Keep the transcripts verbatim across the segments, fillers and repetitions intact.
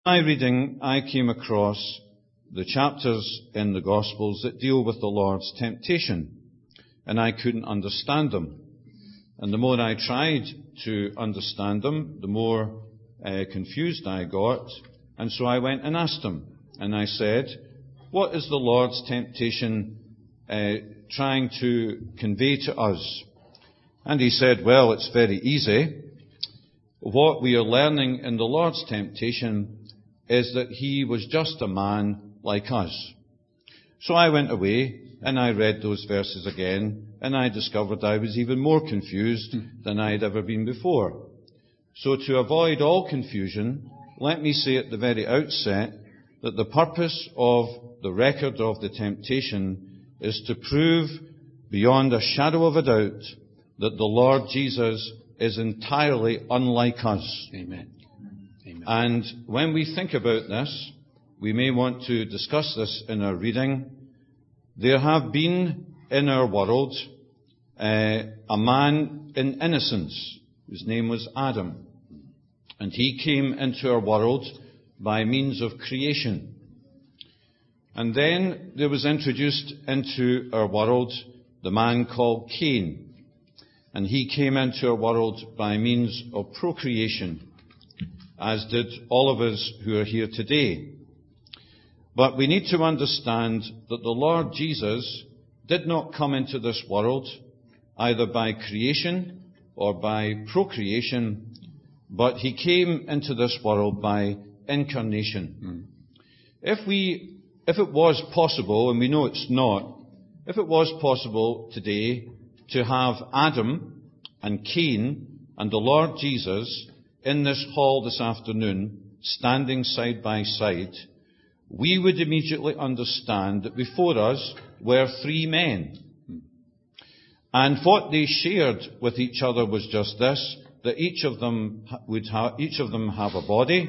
In my reading, I came across the chapters in the Gospels that deal with the Lord's temptation, and I couldn't understand them. And the more I tried to understand them, the more uh, confused I got. And so I went and asked him, and I said, what is the Lord's temptation uh, trying to convey to us? And he said, well, it's very easy. What we are learning in the Lord's temptation is that he was just a man like us. So I went away and I read those verses again, and I discovered I was even more confused than I had ever been before. So to avoid all confusion, let me say at the very outset that the purpose of the record of the temptation is to prove beyond a shadow of a doubt that the Lord Jesus is entirely unlike us. Amen. Amen. And when we think about this, we may want to discuss this in our reading. There have been in our world uh, a man in innocence whose name was Adam. And he came into our world by means of creation. And then there was introduced into our world the man called Cain. And he came into our world by means of procreation, as did all of us who are here today. But we need to understand that the Lord Jesus did not come into this world either by creation or by procreation, but he came into this world by incarnation. Mm. If we, if it was possible, and we know it's not, if it was possible today to have Adam and Cain and the Lord Jesus in this hall this afternoon, standing side by side, we would immediately understand that before us were three men. And what they shared with each other was just this, that each of them would have, each of them have a body,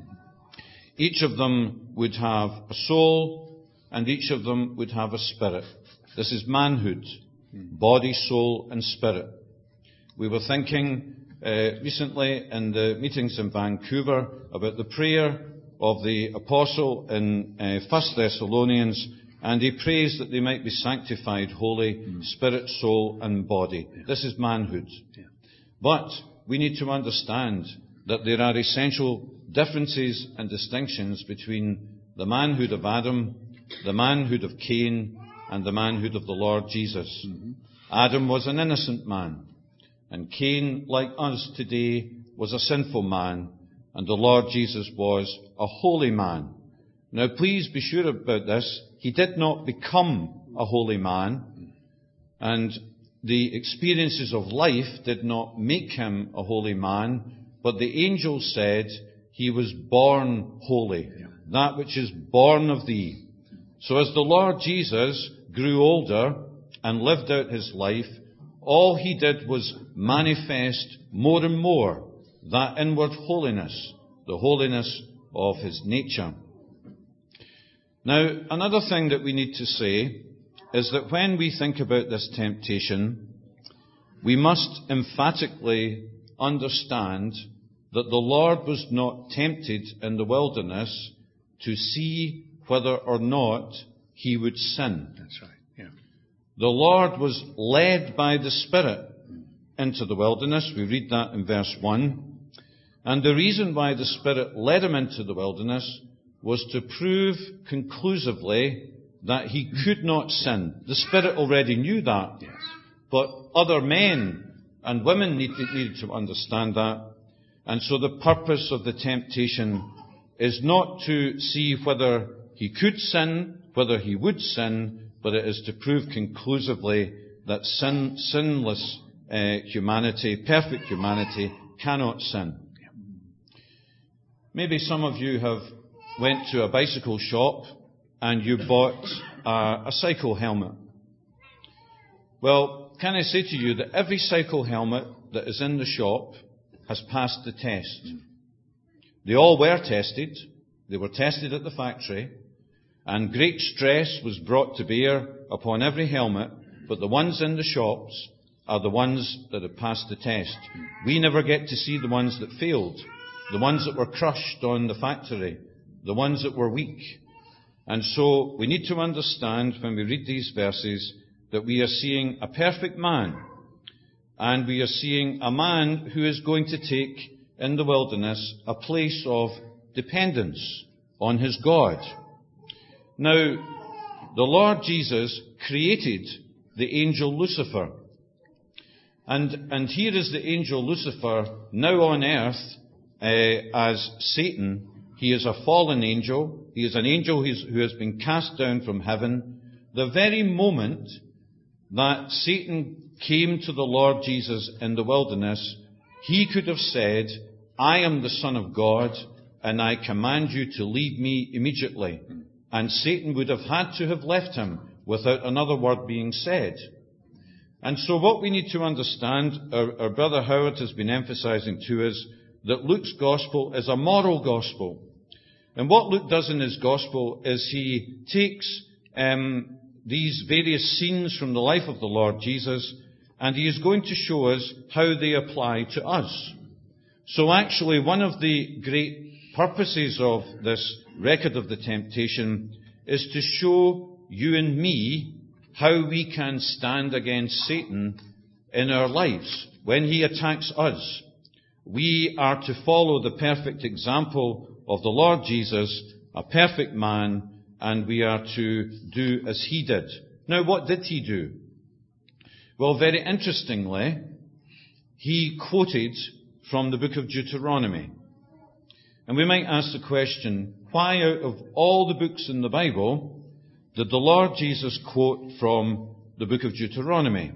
each of them would have a soul, and each of them would have a spirit. This is manhood, body, soul, and spirit. We were thinking uh, recently in the meetings in Vancouver about the prayer of the apostle in uh, First Thessalonians, and he prays that they might be sanctified, holy, mm. spirit, soul, and body. Yeah. This is manhood. Yeah. But we need to understand that there are essential differences and distinctions between the manhood of Adam, the manhood of Cain, and the manhood of the Lord Jesus. Mm-hmm. Adam was an innocent man, and Cain, like us today, was a sinful man, and the Lord Jesus was a holy man. Now, please be sure about this. He did not become a holy man, and the experiences of life did not make him a holy man, but the angel said he was born holy, that which is born of thee. So as the Lord Jesus grew older and lived out his life, all he did was manifest more and more that inward holiness, the holiness of his nature. Now, another thing that we need to say is that when we think about this temptation, we must emphatically understand that the Lord was not tempted in the wilderness to see whether or not he would sin. That's right, yeah. The Lord was led by the Spirit into the wilderness. We read that in verse one. And the reason why the Spirit led him into the wilderness was to prove conclusively that he could not sin. The Spirit already knew that. Yes. But other men and women needed, needed to understand that. And so the purpose of the temptation is not to see whether he could sin, whether he would sin, but it is to prove conclusively that sin, sinless uh, humanity, perfect humanity, cannot sin. Maybe some of you have went to a bicycle shop and you bought uh, a cycle helmet. Well, can I say to you that every cycle helmet that is in the shop has passed the test. They all were tested. They were tested at the factory. And great stress was brought to bear upon every helmet, but the ones in the shops are the ones that have passed the test. We never get to see the ones that failed. the ones that were crushed on the factory, the ones that were weak. And so we need to understand when we read these verses that we are seeing a perfect man, and we are seeing a man who is going to take in the wilderness a place of dependence on his God. Now, the Lord Jesus created the angel Lucifer. And, and here is the angel Lucifer now on earth uh, as Satan. He is a fallen angel. He is an angel who has been cast down from heaven. The very moment that Satan came to the Lord Jesus in the wilderness, he could have said, I am the Son of God, and I command you to leave me immediately. And Satan would have had to have left him without another word being said. And so what we need to understand, our, our brother Howard has been emphasizing to us, that Luke's gospel is a moral gospel. And what Luke does in his gospel is he takes um, these various scenes from the life of the Lord Jesus, and he is going to show us how they apply to us. So actually, one of the great purposes of this record of the temptation is to show you and me how we can stand against Satan in our lives when he attacks us. We are to follow the perfect example of the Lord Jesus, a perfect man, and we are to do as he did. Now, what did he do? Well, very interestingly, he quoted from the book of Deuteronomy. And we might ask the question, why out of all the books in the Bible did the Lord Jesus quote from the book of Deuteronomy?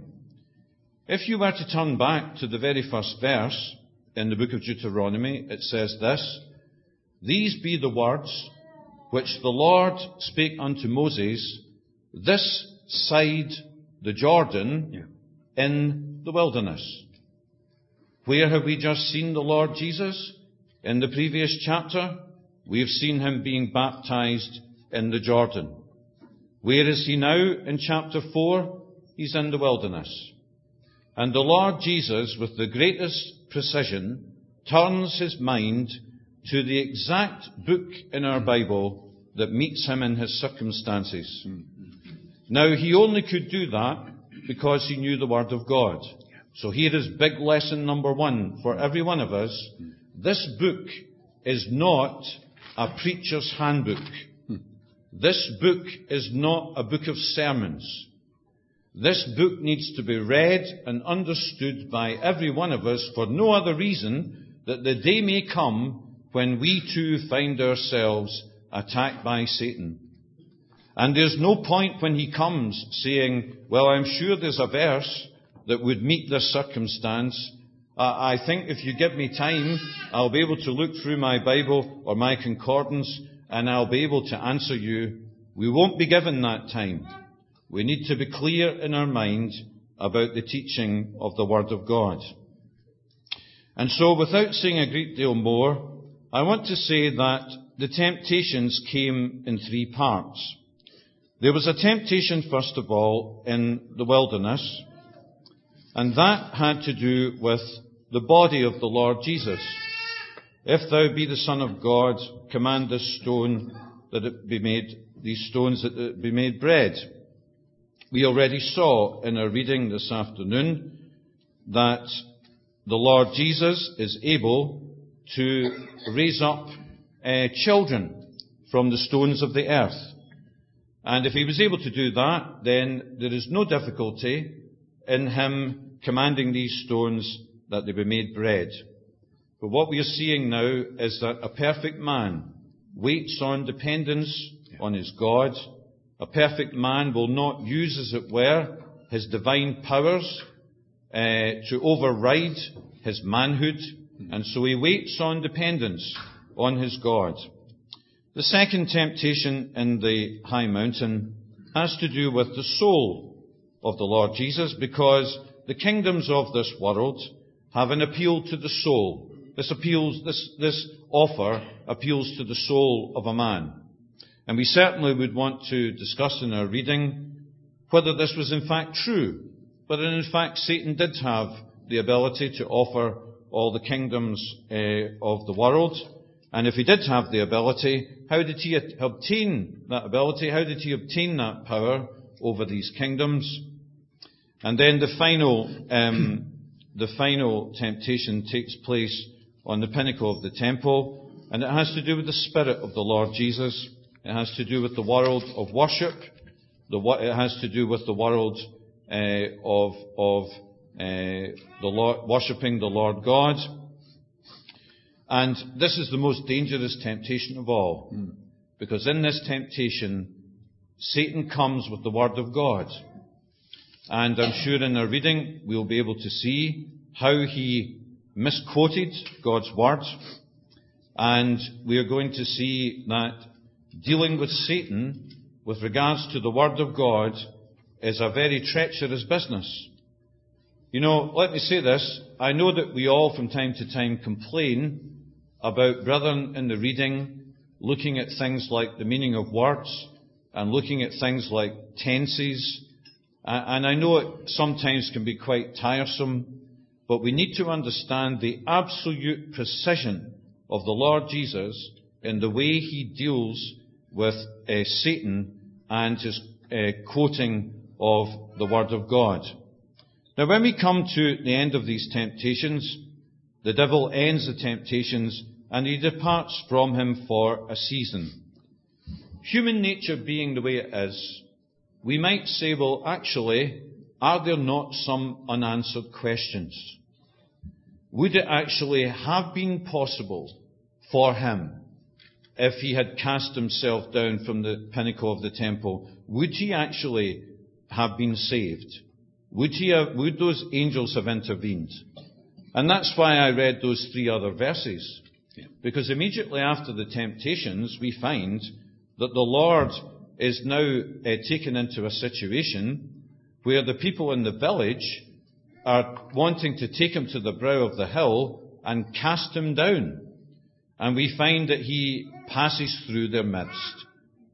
If you were to turn back to the very first verse in the book of Deuteronomy, it says this, These be the words which the Lord spake unto Moses this side the Jordan in the wilderness. Where have we just seen the Lord Jesus? In the previous chapter, we have seen him being baptized in the Jordan. Where is he now in chapter four? He's in the wilderness. And the Lord Jesus, with the greatest precision, turns his mind to the exact book in our Bible that meets him in his circumstances. Now, he only could do that because he knew the Word of God. So here is big lesson number one for every one of us. This book is not a preacher's handbook. This book is not a book of sermons. This book needs to be read and understood by every one of us for no other reason that the day may come when we too find ourselves attacked by Satan. And there's no point when he comes saying, well, I'm sure there's a verse that would meet this circumstance. Uh, I think if you give me time, I'll be able to look through my Bible or my concordance and I'll be able to answer you. We won't be given that time. We need to be clear in our mind about the teaching of the Word of God. And so, without saying a great deal more, I want to say that the temptations came in three parts. There was a temptation, first of all, in the wilderness, and that had to do with the body of the Lord Jesus. If thou be the Son of God, command this stone that it be made, these stones that it be made bread. We already saw in our reading this afternoon that the Lord Jesus is able to raise up uh, children from the stones of the earth. And if he was able to do that, then there is no difficulty in him commanding these stones that they be made bread. But what we are seeing now is that a perfect man waits on dependence on his God. A perfect man will not use, as it were, his divine powers uh, to override his manhood, and so he waits on dependence on his God. The second temptation in the high mountain has to do with the soul of the Lord Jesus, because the kingdoms of this world have an appeal to the soul. This appeals, this, this offer appeals to the soul of a man. And we certainly would want to discuss in our reading whether this was in fact true, whether in fact Satan did have the ability to offer all the kingdoms uh, of the world? And if he did have the ability, how did he obtain that ability? How did he obtain that power over these kingdoms? And then the final, um, the final temptation takes place on the pinnacle of the temple, and it has to do with the Spirit of the Lord Jesus. It has to do with the world of worship. The, it has to do with the world uh, of of uh, the Lord, worshipping the Lord God. And this is the most dangerous temptation of all, because in this temptation, Satan comes with the Word of God. And I'm sure in our reading we'll be able to see how he misquoted God's Word. And we are going to see that dealing with Satan with regards to the Word of God is a very treacherous business. You know, let me say this. I know that we all from time to time complain about brethren in the reading looking at things like the meaning of words and looking at things like tenses. And I know it sometimes can be quite tiresome, but we need to understand the absolute precision of the Lord Jesus in the way he deals with uh, Satan and his uh, quoting of the Word of God. Now, when we come to the end of these temptations, the devil ends the temptations and he departs from him for a season. Human nature being the way it is, we might say, well, actually, are there not some unanswered questions? Would it actually have been possible for him, if he had cast himself down from the pinnacle of the temple, would he actually have been saved? Would he have, would those angels have intervened? And that's why I read those three other verses. Because immediately after the temptations, we find that the Lord is now uh, taken into a situation where the people in the village are wanting to take him to the brow of the hill and cast him down. And we find that he passes through their midst.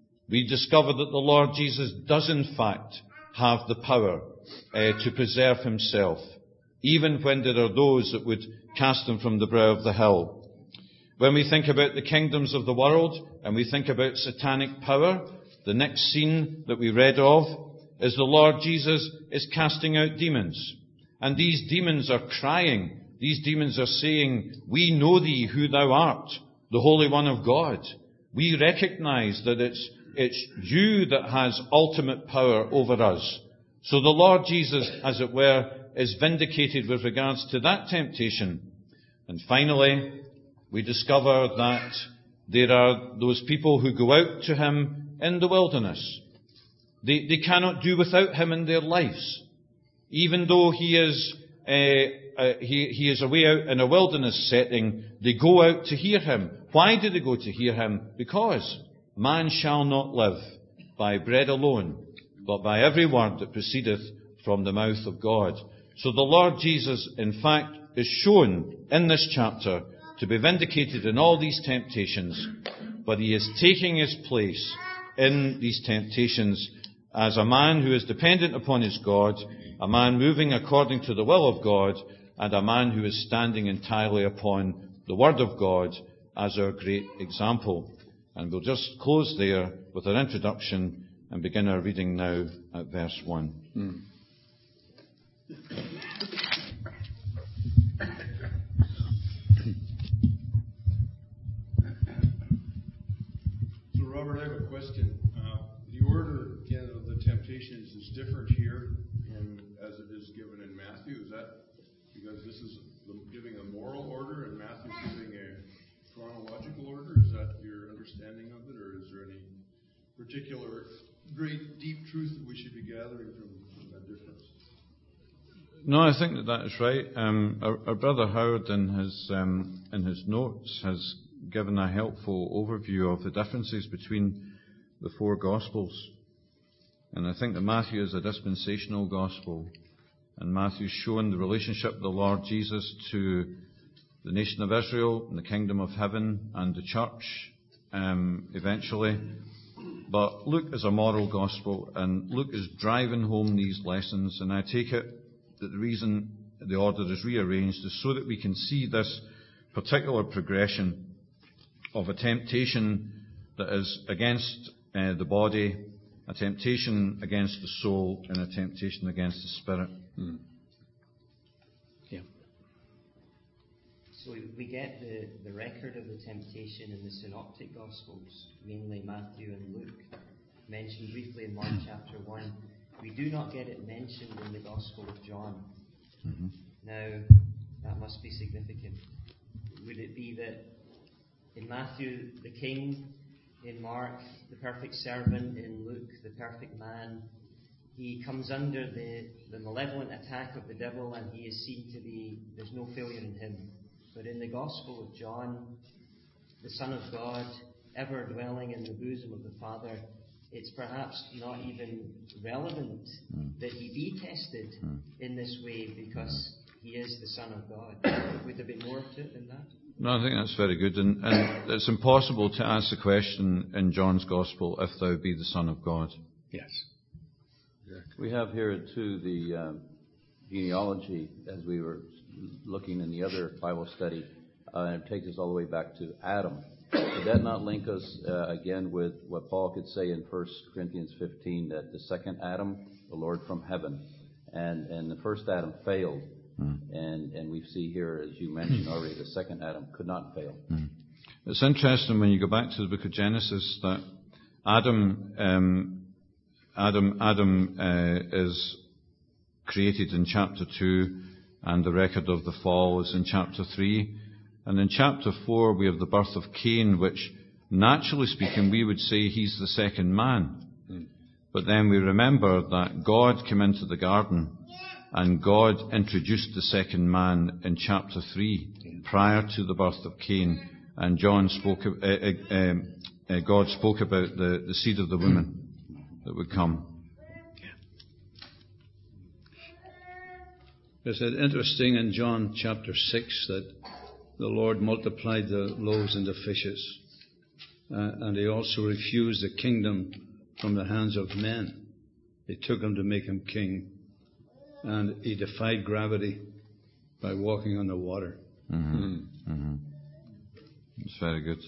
We discover that the Lord Jesus does in fact have the power uh, to preserve himself, even when there are those that would cast him from the brow of the hill. When we think about the kingdoms of the world and we think about satanic power, the next scene that we read of is the Lord Jesus is casting out demons. And these demons are crying. These demons are saying, "We know thee who thou art, the Holy One of God." We recognize that it's, it's you that has ultimate power over us. So the Lord Jesus, as it were, is vindicated with regards to that temptation. And finally, we discover that there are those people who go out to him in the wilderness. They, they cannot do without him in their lives. Even though he is, uh, uh, he, he is away out in a wilderness setting, they go out to hear him. Why do they go to hear him? Because man shall not live by bread alone, but by every word that proceedeth from the mouth of God. So the Lord Jesus, in fact, is shown in this chapter to be vindicated in all these temptations, but he is taking his place in these temptations as a man who is dependent upon his God, a man moving according to the will of God, and a man who is standing entirely upon the Word of God as our great example. And we'll just close there with our introduction and begin our reading now at verse one. Mm. So, Robert, I have a question. Uh, the order again of the temptations is different here in, as it is given in Matthew. Is that because this is giving a moral order and Matthew's giving a chronological order? Is that your understanding of it, or is there any particular great deep truth that we should be gathering from, from that difference? No, I think that that is right. Um, our, our brother Howard, in his um, in his notes, has given a helpful overview of the differences between the four Gospels. And I think that Matthew is a dispensational Gospel, and Matthew's shown the relationship of the Lord Jesus to the nation of Israel and the kingdom of heaven and the church um, eventually. But Luke is a moral Gospel, and Luke is driving home these lessons, and I take it that the reason the order is rearranged is so that we can see this particular progression of a temptation that is against uh, the body, a temptation against the soul, and a temptation against the spirit. Mm. Yeah. So we get the, the record of the temptation in the Synoptic Gospels, mainly Matthew and Luke, mentioned briefly in Mark chapter one. We do not get it mentioned in the Gospel of John. Mm-hmm. Now, that must be significant. Would it be that in Matthew, the king, in Mark, the perfect servant, in Luke, the perfect man, he comes under the, the malevolent attack of the devil and he is seen to be, there's no failure in him. But in the Gospel of John, the Son of God, ever dwelling in the bosom of the Father, it's perhaps not even relevant mm. that he be tested mm. in this way because he is the Son of God. Would there be more to it than that? No, I think that's very good. And, and it's impossible to ask the question in John's Gospel, if thou be the Son of God. Yes. We have here, too, the uh, genealogy, as we were looking in the other Bible study. Uh, it takes us all the way back to Adam. Would that not link us, uh, again, with what Paul could say in First Corinthians fifteen, that the second Adam, the Lord from heaven, and, and the first Adam failed. Mm. And and we see here, as you mentioned already, the second Adam could not fail. Mm. It's interesting when you go back to the book of Genesis that Adam um, Adam Adam uh, is created in chapter two, and the record of the fall is in chapter three. And in chapter four we have the birth of Cain, which, naturally speaking, we would say he's the second man. Mm. But then we remember that God came into the garden and God introduced the second man in chapter three, prior to the birth of Cain. And John spoke, uh, uh, uh, God spoke about the, the seed of the woman that would come. Is it interesting in John chapter six that the Lord multiplied the loaves and the fishes, uh, and he also refused the kingdom from the hands of men. They took him to make him king. And he defied gravity by walking on the water. Mm-hmm. Mm-hmm. Mm-hmm. It's very good.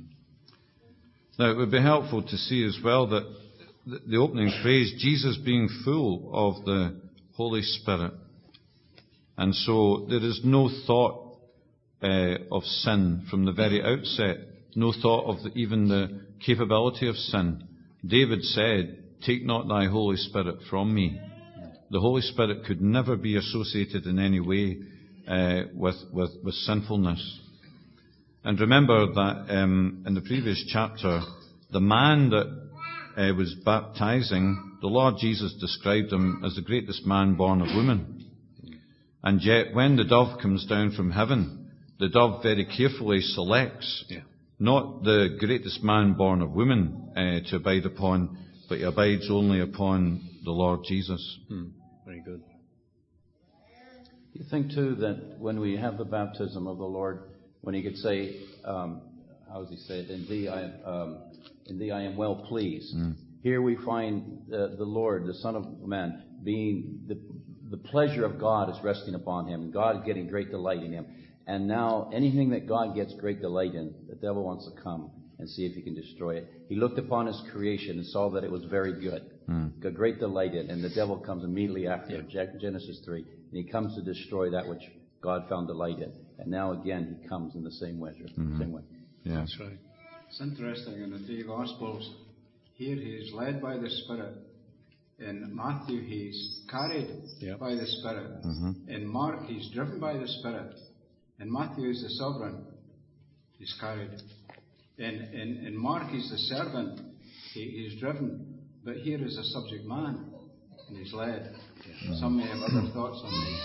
Now, it would be helpful to see as well that the opening phrase, Jesus being full of the Holy Spirit. And so there is no thought uh, of sin from the very outset. No thought of the, even the capability of sin. David said, "Take not thy Holy Spirit from me." The Holy Spirit could never be associated in any way uh, with, with, with sinfulness. And remember that um, in the previous chapter, the man that uh, was baptizing, the Lord Jesus described him as the greatest man born of woman. And yet, when the dove comes down from heaven, the dove very carefully selects yeah. not the greatest man born of woman uh, to abide upon, but he abides only upon the Lord Jesus. Hmm. Very good. You think, too, that when we have the baptism of the Lord, when he could say, um, how does he say it? In thee I am, um, in thee I am well pleased. Mm. Here we find uh, the Lord, the Son of Man, being the, the pleasure of God is resting upon him. God getting great delight in him. And now anything that God gets great delight in, the devil wants to come and see if he can destroy it. He looked upon his creation and saw that it was very good. Mm. Got great delight in it. And the devil comes immediately after yeah. Genesis three. And he comes to destroy that which God found delight in. And now again he comes in the same way. Mm-hmm. Same way. Yeah. That's right. It's interesting in the three Gospels. Here he is led by the Spirit. In Matthew he's carried yep. by the Spirit. Mm-hmm. In Mark he's driven by the Spirit. In Matthew he's the sovereign. He's carried. In, in, in Mark, he's the servant. He, he's driven. But here is a subject man, and he's led. Yeah. Some may have other thoughts on this.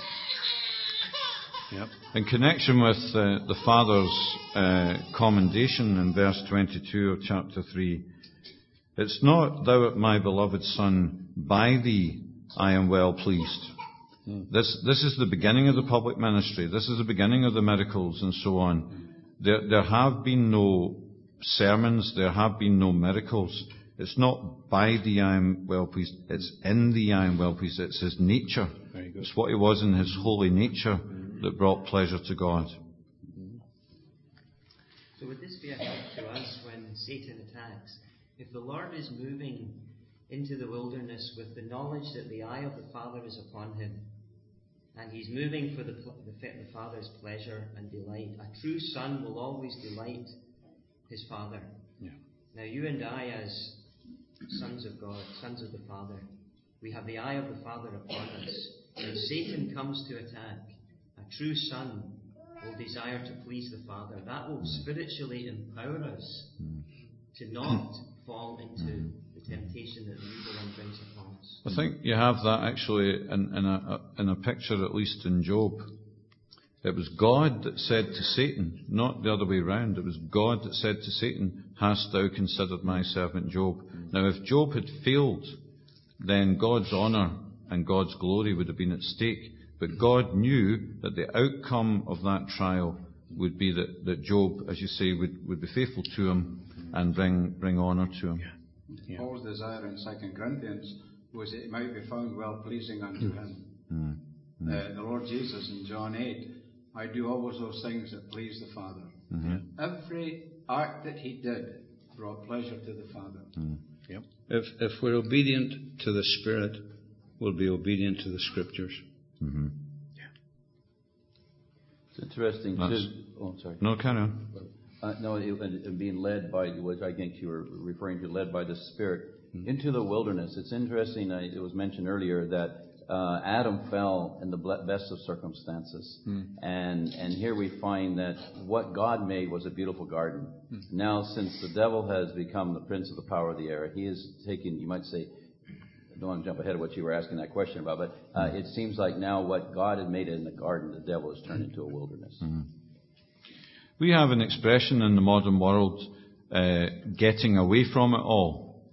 Yep. In connection with uh, the Father's uh, commendation in verse twenty-two of chapter three, it's not, "Thou art my beloved Son, by thee I am well pleased." Mm. This, this is the beginning of the public ministry. This is the beginning of the miracles and so on. There, there have been no sermons, there have been no miracles. It's not by thee I am well pleased, it's in thee I am well pleased. It's his nature. Very good. It's what he was in his holy nature that brought pleasure to God. So would this be a help to us when Satan attacks? If the Lord is moving into the wilderness with the knowledge that the eye of the Father is upon him, and he's moving for the, the, the Father's pleasure and delight, a true son will always delight his Father. Yeah. Now you and I, as sons of God, sons of the Father, we have the eye of the Father upon us. When Satan comes to attack, a true son will desire to please the Father. That will spiritually empower us to not fall into the temptation that the evil one brings upon us. I think you have that actually in, in, a, in a picture, at least in Job. It was God that said to Satan, not the other way round. It was God that said to Satan, hast thou considered my servant Job? Now, if Job had failed, then God's honour and God's glory would have been at stake. But God knew that the outcome of that trial would be that, that Job, as you say, would, would be faithful to him and bring, bring honour to him. Yeah. Yeah. Paul's desire in Second Corinthians was that it might be found well pleasing unto him. Mm. Mm. Uh, the Lord Jesus in John eight, I do always those things that please the Father. Mm-hmm. Every act that he did brought pleasure to the Father. Mm. Yep. If if we're obedient to the Spirit, we'll be obedient to the Scriptures. Mm-hmm. Yeah. It's interesting That's, too. Oh, sorry. No, carry on. Uh, no, it, it being led by, which I think you were referring to, led by the Spirit mm-hmm. into the wilderness. It's interesting. I, it was mentioned earlier that uh, Adam fell in the best of circumstances, mm-hmm. and and here we find that what God made was a beautiful garden. Mm-hmm. Now, since the devil has become the prince of the power of the air, he is taking, you might say, I don't want to jump ahead of what you were asking that question about, but uh, it seems like now what God had made in the garden, the devil has turned into a wilderness. Mm-hmm. We have an expression in the modern world, uh, getting away from it all.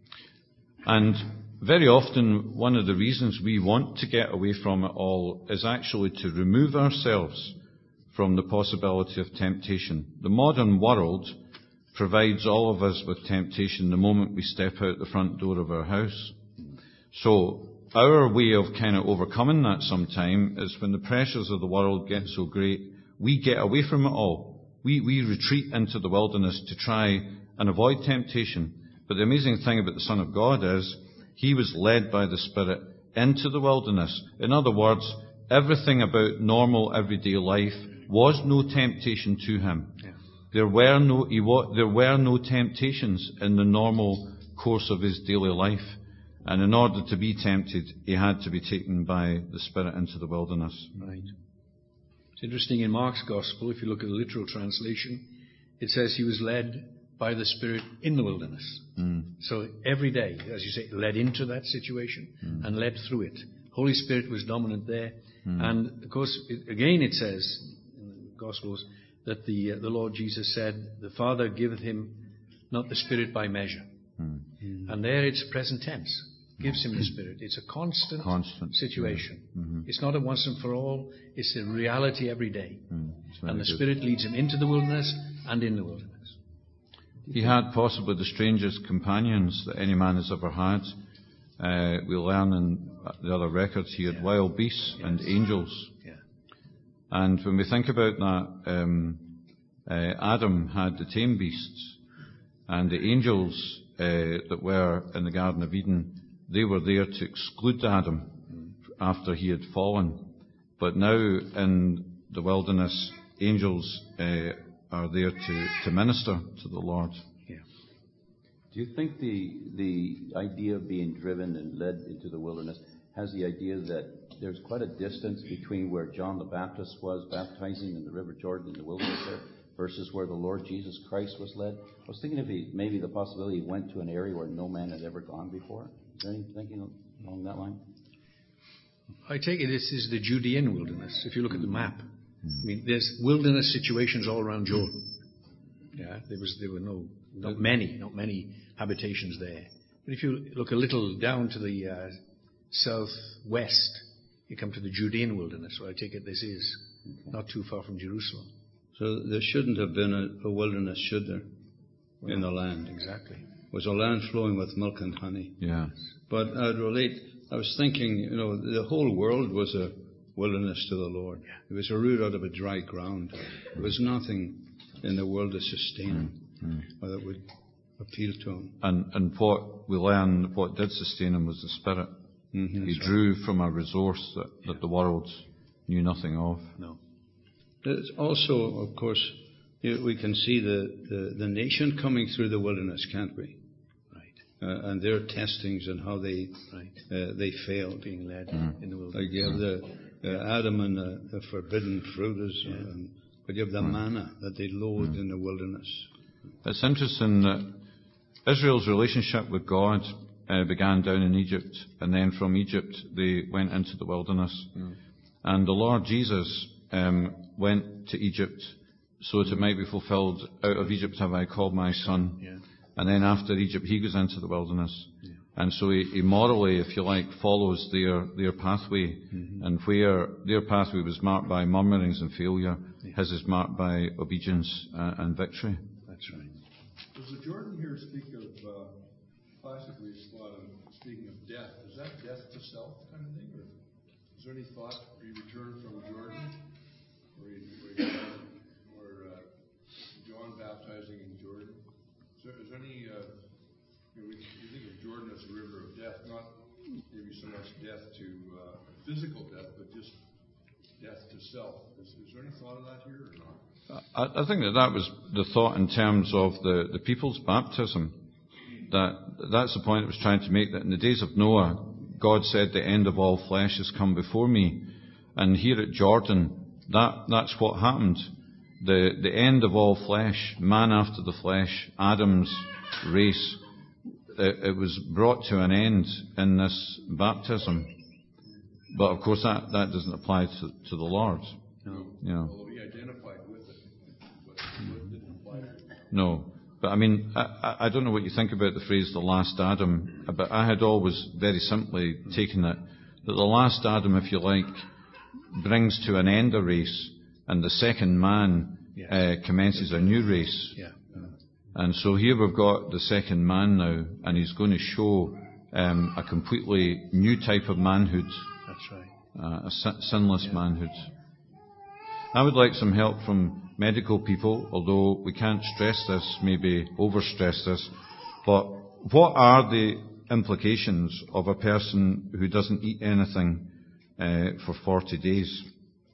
And very often, one of the reasons we want to get away from it all is actually to remove ourselves from the possibility of temptation. The modern world provides all of us with temptation the moment we step out the front door of our house. So our way of kind of overcoming that sometime is when the pressures of the world get so great, we get away from it all. We, we retreat into the wilderness to try and avoid temptation. But the amazing thing about the Son of God is he was led by the Spirit into the wilderness. In other words, everything about normal everyday life was no temptation to him. Yeah. There were no, he, there were no temptations in the normal course of his daily life. And in order to be tempted, he had to be taken by the Spirit into the wilderness. Right. It's interesting in Mark's Gospel, if you look at the literal translation, it says he was led by the Spirit in the wilderness. Mm. So every day, as you say, led into that situation mm. and led through it. Holy Spirit was dominant there. Mm. And of course, it, again it says in the Gospels that the, uh, the Lord Jesus said, the Father giveth him not the Spirit by measure. Mm. And there it's present tense. Gives him the Spirit. It's a constant, constant. situation. Yeah. Mm-hmm. It's not a once and for all. It's a reality every day. Mm, and the good. Spirit leads him into the wilderness and in the wilderness. He had possibly the strangest companions that any man has ever had. Uh, we learn in the other records he had yeah. wild beasts yes. and angels. Yeah. And when we think about that, um, uh, Adam had the tame beasts, and the angels uh, that were in the Garden of Eden, they were there to exclude Adam after he had fallen. But now in the wilderness, angels uh, are there to, to minister to the Lord. Yeah. Do you think the the idea of being driven and led into the wilderness has the idea that there's quite a distance between where John the Baptist was baptizing in the River Jordan in the wilderness there versus where the Lord Jesus Christ was led? I was thinking if he, maybe the possibility he went to an area where no man had ever gone before. Is there any thinking along that line? I take it this is the Judean wilderness. If you look at the map, I mean, there's wilderness situations all around Jordan. Yeah, there was there were no not many not many habitations there. But if you look a little down to the uh, southwest, you come to the Judean wilderness. Where I take it this is okay. Not too far from Jerusalem. So there shouldn't have been a, a wilderness, should there? in the land. Exactly. It was a land flowing with milk and honey. Yeah. But I'd relate, I was thinking, you know, the whole world was a wilderness to the Lord. It was a root out of a dry ground. There was nothing in the world to sustain him Mm-hmm. or that would appeal to him. And, and what we learn, what did sustain him was the Spirit. Mm-hmm, He drew from a resource that, that the world knew nothing of. No. There's also, of course, we can see the, the, the nation coming through the wilderness, can't we? Right. Uh, and their testings and how they Right. uh, they failed. Being led Mm. in the wilderness. Like you have the uh, Adam and the, the forbidden fruit, is, Yeah. um, but you have the manna that they loathed in the wilderness. It's interesting that Israel's relationship with God uh, began down in Egypt, and then from Egypt they went into the wilderness. Mm. And the Lord Jesus um, went to Egypt so that it might be fulfilled, out of Egypt have I called my son. Yeah. And then after Egypt he goes into the wilderness. Yeah. And so he, he morally, if you like, follows their, their pathway. Mm-hmm. And where their pathway was marked by murmurings and failure, Yeah. his is marked by obedience uh, and victory. That's right. Does the Jordan here speak of, uh, classically it's thought of speaking of death? Is that death to self kind of thing? Or is there any thought where you return from Jordan? Where you, where you where, uh, John baptizing in Jordan? Is there, is there any, uh, you know, we, we think of Jordan as a river of death, not maybe so much death to uh, physical death, but just death to self. Is, is there any thought of that here or not? I, I think that that was the thought in terms of the, the people's baptism. That that's the point it was trying to make, that in the days of Noah, God said the end of all flesh has come before me. And here at Jordan, that, that's what happened. The, the end of all flesh, man after the flesh, Adam's race, it, it was brought to an end in this baptism. But of course that, that doesn't apply to, to the Lord. No. You know. Although he identified with it, but it didn't apply to it. No. But I mean, I, I don't know what you think about the phrase the last Adam, but I had always very simply taken it that the last Adam, if you like, brings to an end a race, and the second man Yes. uh, commences a new race. Yeah. And so here we've got the second man now, and he's going to show um, a completely new type of manhood, That's right. uh, a sin- sinless Yeah. manhood. I would like some help from medical people, although we can't stress this, maybe overstress this, but what are the implications of a person who doesn't eat anything uh, for forty days?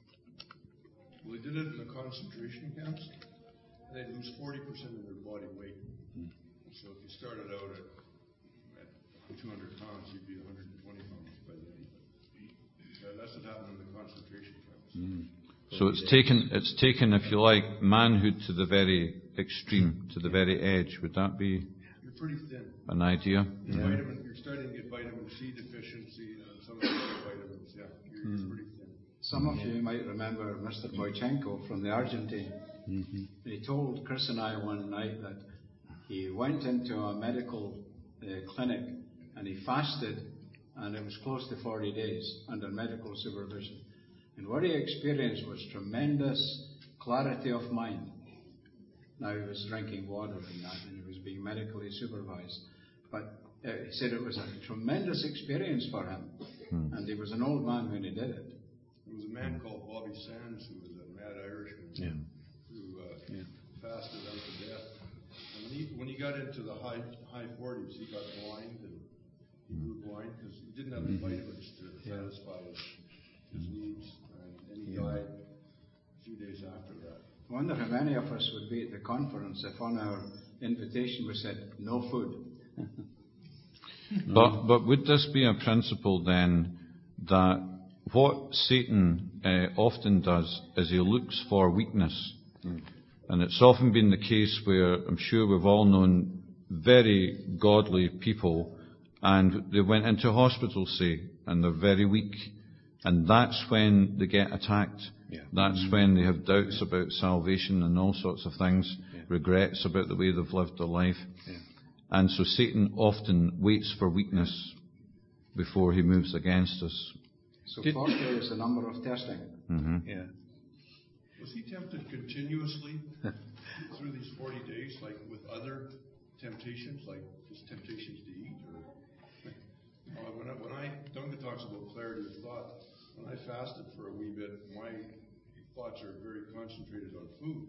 Well, they did it in the concentration camps, and they'd lose forty percent of their body weight. So if you started out at, at two hundred pounds, you'd be one hundred twenty pounds by then. Uh, that's what happened in the concentration camps. So it's taken, it's taken, if you like, manhood to the very extreme, to the very edge. Would that be You're pretty thin. an idea? Your vitamin, you're starting to get vitamin C deficiency and some of the other vitamins. Yeah, you're, you're pretty thin. Some of you might remember Mister Boychenko from the Argentine. Mm-hmm. He told Chris and I one night that he went into a medical uh, clinic and he fasted, and it was close to forty days under medical supervision. And what he experienced was tremendous clarity of mind. Now he was drinking water and that, and he was being medically supervised. But uh, he said it was a tremendous experience for him. Hmm. And he was an old man when he did it. There was a man called Bobby Sands who was a mad Irishman Yeah. who uh, Yeah. fasted unto death. And when he, when he got into the high high forties, he got blind and he grew blind because he didn't have the vitamins to satisfy his, his needs. And, and he died a few days after that. I wonder how many of us would be at the conference if on our invitation we said, no food. But, but would this be a principle then that what Satan uh, often does is he looks for weakness? Mm. And it's often been the case where I'm sure we've all known very godly people and they went into hospital, say, and they're very weak. And that's when they get attacked. Yeah. That's mm-hmm. when they have doubts about salvation and all sorts of things, yeah. regrets about the way they've lived their life. Yeah. And so Satan often waits for weakness before he moves against us. So Did- forty is the number of testing. Mm-hmm. Yeah. Was he tempted continuously? through these forty days, like with other temptations, like just temptations to eat? Or uh, when I, when I Duncan talks about clarity of thought, when I fasted for a wee bit, my thoughts are very concentrated on food.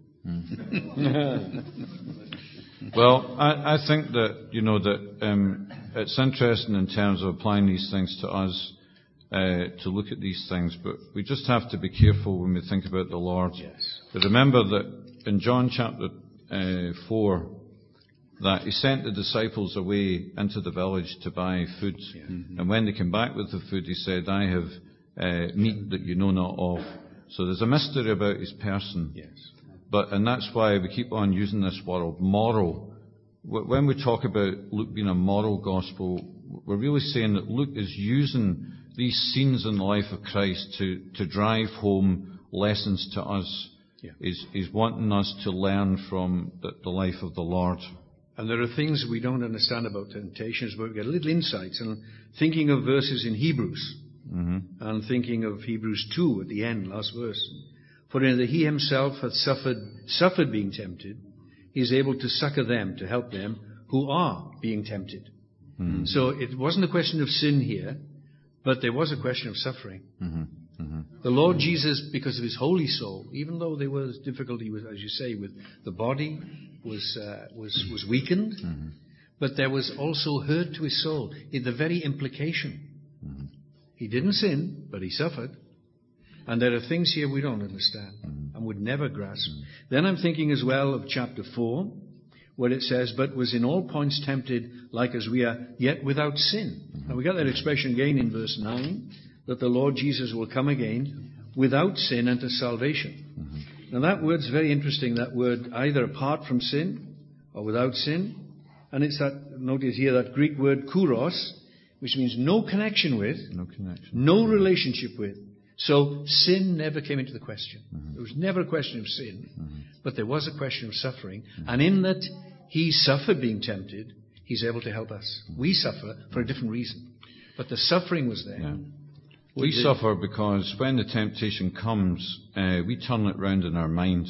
Mm. Well, I, I think that, you know, that um, it's interesting in terms of applying these things to us, uh, to look at these things, but we just have to be careful when we think about the Lord. Yes. But remember that in John chapter uh, four, that he sent the disciples away into the village to buy food. Yeah. Mm-hmm. And when they came back with the food, he said, I have uh, meat that you know not of. So there's a mystery about his person. Yes. But, and that's why we keep on using this word, moral. When we talk about Luke being a moral gospel, we're really saying that Luke is using these scenes in the life of Christ to, to drive home lessons to us. Yeah. He's, he's wanting us to learn from the, the life of the Lord. And there are things we don't understand about temptations, but we get little insights. And thinking of verses in Hebrews, mm-hmm. and thinking of Hebrews two at the end, last verse. For in that he himself hath suffered, suffered being tempted, he is able to succor them, to help them who are being tempted. Mm-hmm. So it wasn't a question of sin here, but there was a question of suffering. Mm-hmm. Mm-hmm. The Lord Jesus, because of his holy soul, even though there was difficulty with, as you say, with the body, was uh, was was weakened, mm-hmm. but there was also hurt to his soul in the very implication. Mm-hmm. He didn't sin, but he suffered. And there are things here we don't understand mm-hmm. and would never grasp. Mm-hmm. Then I'm thinking as well of chapter four, where it says, but was in all points tempted like as we are, yet without sin. Mm-hmm. Now we got that expression again in verse nine, that the Lord Jesus will come again without sin unto salvation. Mm-hmm. Now that word's very interesting, that word either apart from sin or without sin. And it's that, notice here, that Greek word kouros, which means no connection with, no connection, no relationship with. So sin never came into the question. Mm-hmm. There was never a question of sin, mm-hmm. but there was a question of suffering. Mm-hmm. And in that he suffered being tempted, he's able to help us. Mm-hmm. We suffer for a different reason, but the suffering was there. Yeah. We the, suffer because when the temptation comes, uh, we turn it round in our mind,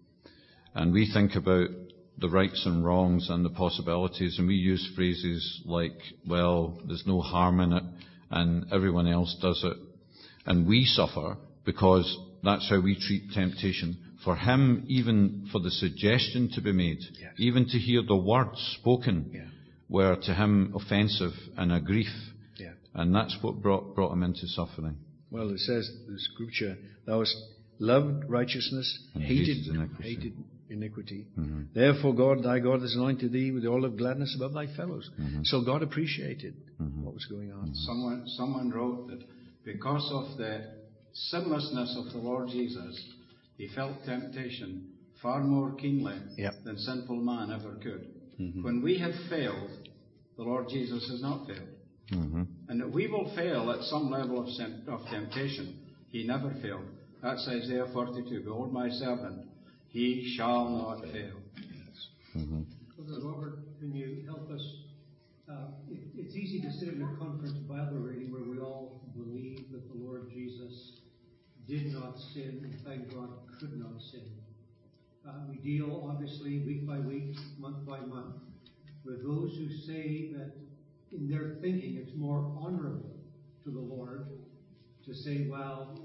and we think about the rights and wrongs and the possibilities, and we use phrases like, well, there's no harm in it, and everyone else does it. And we suffer because that's how we treat temptation. For him, even for the suggestion to be made, yes. even to hear the words spoken, yeah. were to him offensive and a grief. Yeah. And that's what brought, brought him into suffering. Well, it says, the scripture, thou hast loved righteousness, and hated, hated iniquity. Hated iniquity. Mm-hmm. Therefore God, thy God, has anointed thee with all of gladness above thy fellows. Mm-hmm. So God appreciated mm-hmm. what was going on. Mm-hmm. Someone, someone wrote that because of the sinlessness of the Lord Jesus, he felt temptation far more keenly yep. than sinful man ever could. Mm-hmm. When we have failed, the Lord Jesus has not failed. Mm-hmm. And we will fail at some level of, of temptation. He never failed. That's Isaiah forty-two. Behold my servant, he shall not fail. Mm-hmm. Brother Robert, can you help us? Uh, it, it's easy to sit in a conference Bible reading where we all believe that the Lord Jesus did not sin, and thank God could not sin. Uh, we deal, obviously, week by week, month by month, with those who say that in their thinking it's more honorable to the Lord to say, well,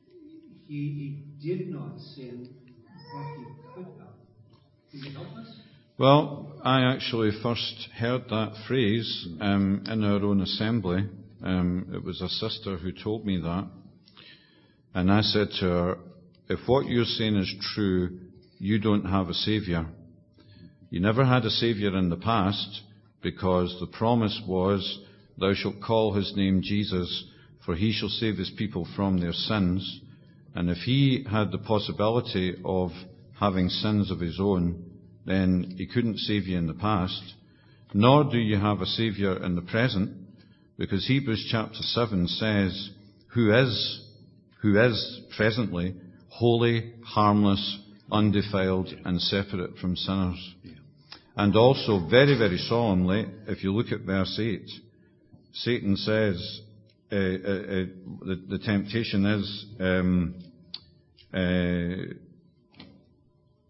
he, he did not sin, but he could have. Can you help us? Well, I actually first heard that phrase um, in our own assembly. Um, it was a sister who told me that. And I said to her, if what you're saying is true, you don't have a saviour. You never had a saviour in the past, because the promise was, thou shalt call his name Jesus, for he shall save his people from their sins. And if he had the possibility of having sins of his own, then he couldn't save you in the past. Nor do you have a saviour in the present, because Hebrews chapter seven says, who is, who is presently holy, harmless, undefiled, and separate from sinners. And also, very, very solemnly, if you look at verse eight, Satan says, uh, uh, uh, the, the temptation is, um, uh,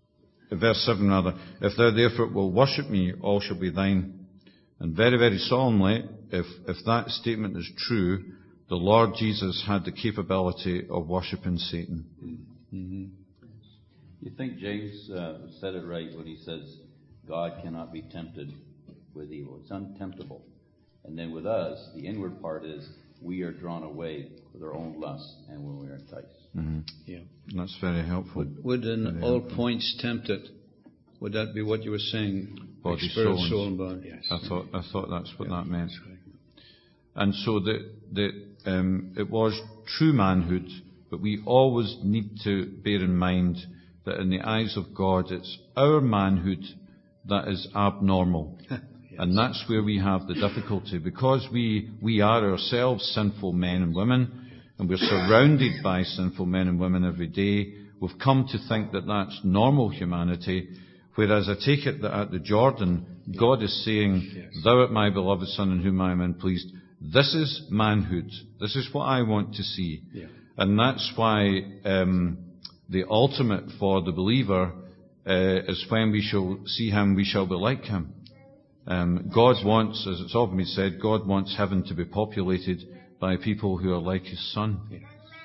verse seven rather, if thou therefore will worship me, all shall be thine. And very, very solemnly, if, if that statement is true, the Lord Jesus had the capability of worshipping Satan. Mm-hmm. You think James uh, said it right when he says, God cannot be tempted with evil. It's untemptable. And then with us, the inward part is we are drawn away with our own lusts and when we are enticed. Mm-hmm. Yeah. That's very helpful. Would, would in very all helpful. points tempted, would that be what you were saying? Body, like spirit, soul, soul, and body. Yes. I thought I thought that's what Yeah, that meant. that's right. And so the the um, it was true manhood, but we always need to bear in mind that in the eyes of God, it's our manhood that is abnormal. Yes. And that's where we have the difficulty, because we, we are ourselves sinful men and women, and we're surrounded by sinful men and women every day. We've come to think that that's normal humanity, whereas I take it that at the Jordan, God is saying, yes. Thou art my beloved Son in whom I am pleased. This is manhood. This is what I want to see. Yeah. And that's why um, the ultimate for the believer uh, is when we shall see him, we shall be like him. Um, God wants, as it's often been said, God wants heaven to be populated by people who are like His Son. Yes.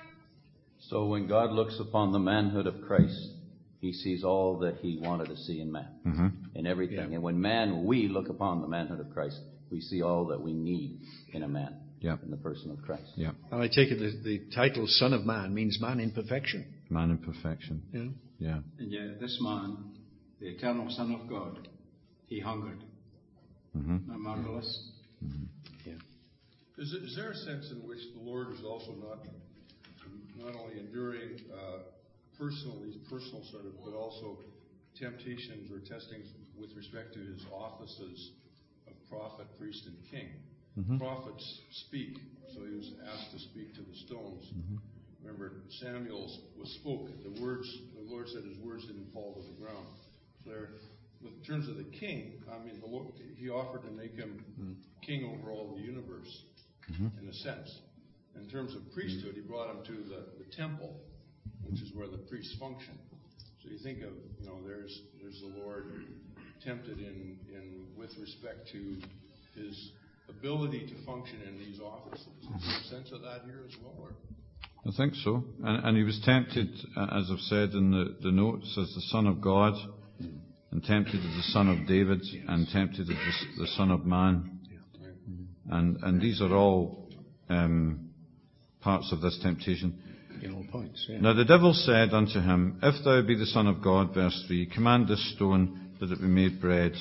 So when God looks upon the manhood of Christ, He sees all that He wanted to see in man, mm-hmm. in everything. Yeah. And when man, we look upon the manhood of Christ, we see all that we need in a man, yeah. in the person of Christ. Yeah. And I take it the, the title Son of Man means man in perfection. Man in perfection. Yeah. Yeah. And yet this man, the eternal Son of God, He hungered. Mm-hmm. Not marvelous? Mm-hmm. Yeah. Is, it, is there a sense in which the Lord is also not not only enduring uh, personal, these personal sort of, but also temptations or testings with respect to His offices of prophet, priest, and king? Mm-hmm. Prophets speak, so He was asked to speak to the stones. Mm-hmm. Remember, Samuel was spoke. The words, the Lord said His words didn't fall to the ground. So there. In terms of the king, I mean, the Lord, He offered to make him mm-hmm. king over all the universe, mm-hmm. in a sense. In terms of priesthood, He brought him to the, the temple, which is where the priests function. So you think of, you know, there's there's the Lord tempted in, in with respect to His ability to function in these offices. Is there a sense of that here as well? Or? I think so. And, and He was tempted, as I've said in the, the notes, as the Son of God. And tempted as the Son of David, yes. and tempted as the, the Son of Man. Yeah. And and these are all um, parts of this temptation. In all points, yeah. Now the devil said unto him, If thou be the Son of God, verse three, command this stone that it be made bread.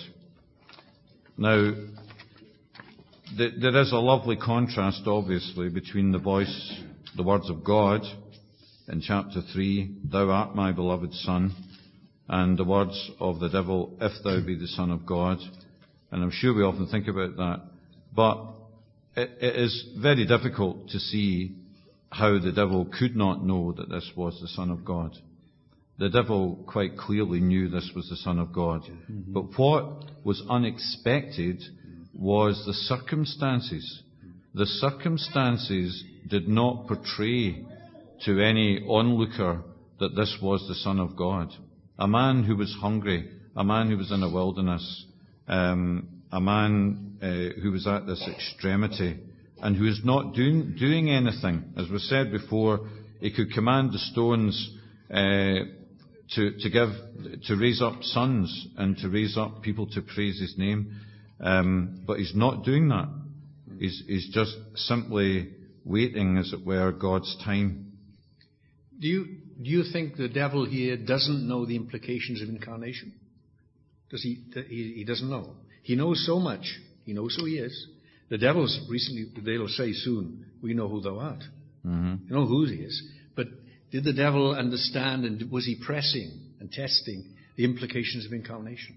Now, th- there is a lovely contrast, obviously, between the voice, the words of God, in chapter three, Thou art my beloved Son, and the words of the devil, if thou be the Son of God. And I'm sure we often think about that. But it, it is very difficult to see how the devil could not know that this was the Son of God. The devil quite clearly knew this was the Son of God. Mm-hmm. But what was unexpected was the circumstances. The circumstances did not portray to any onlooker that this was the Son of God. A man who was hungry, a man who was in a wilderness, um, a man uh, who was at this extremity, and who is not doing, doing anything. As was said before, he could command the stones uh, to, to give, to raise up sons and to raise up people to praise His name. Um, but He's not doing that. He's, he's just simply waiting, as it were, God's time. Do you do you think the devil here doesn't know the implications of incarnation? Does he? He, he doesn't know. He knows so much. He knows who He is. The devil's recently, they'll say soon, we know who thou art. Mm-hmm. You know who He is. But did the devil understand, and was he pressing and testing the implications of incarnation?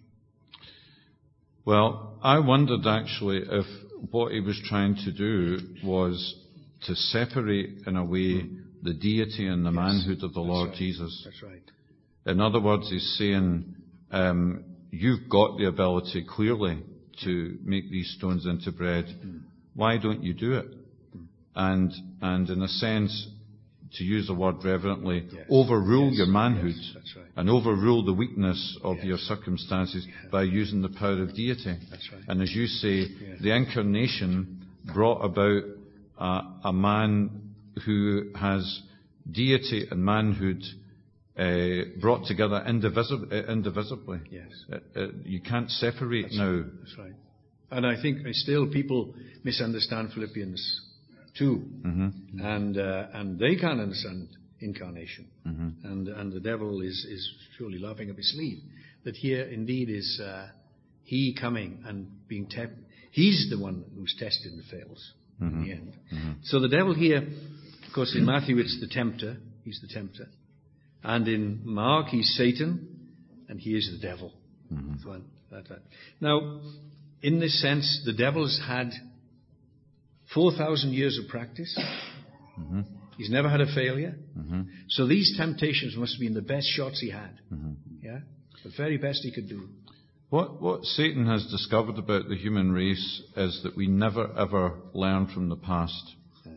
Well, I wondered actually if what he was trying to do was to separate, in a way, the deity and the yes, manhood of the Lord right. Jesus. That's right. In other words, he's saying, um, you've got the ability clearly to make these stones into bread. Mm. Why don't you do it? Mm. And and in a sense, to use the word reverently, Yes. overrule Yes. your manhood Yes, that's right. and overrule the weakness of Yes. your circumstances Yeah. by using the power of deity. That's right. And as you say, Yeah. the incarnation brought about a, a man who has deity and manhood uh, brought together indivisib- uh, indivisibly. Yes. Uh, uh, you can't separate That's now. right. That's right. And I think uh, still people misunderstand Philippians two, Mm-hmm. and uh, and they can't understand incarnation, Mm-hmm. and and the devil is is surely laughing up his sleeve that here indeed is uh, he coming and being tested. He's the one who's tested and fails Mm-hmm. in the end. Mm-hmm. So the devil here, of course, in Matthew it's the tempter. He's the tempter, and in Mark he's Satan, and he is the devil. Mm-hmm. That's one- that- that. Now, in this sense, the devil's had four thousand years of practice. Mm-hmm. He's never had a failure. Mm-hmm. So these temptations must have been the best shots he had. Mm-hmm. Yeah? The very best he could do. What, what Satan has discovered about the human race is that we never ever learn from the past.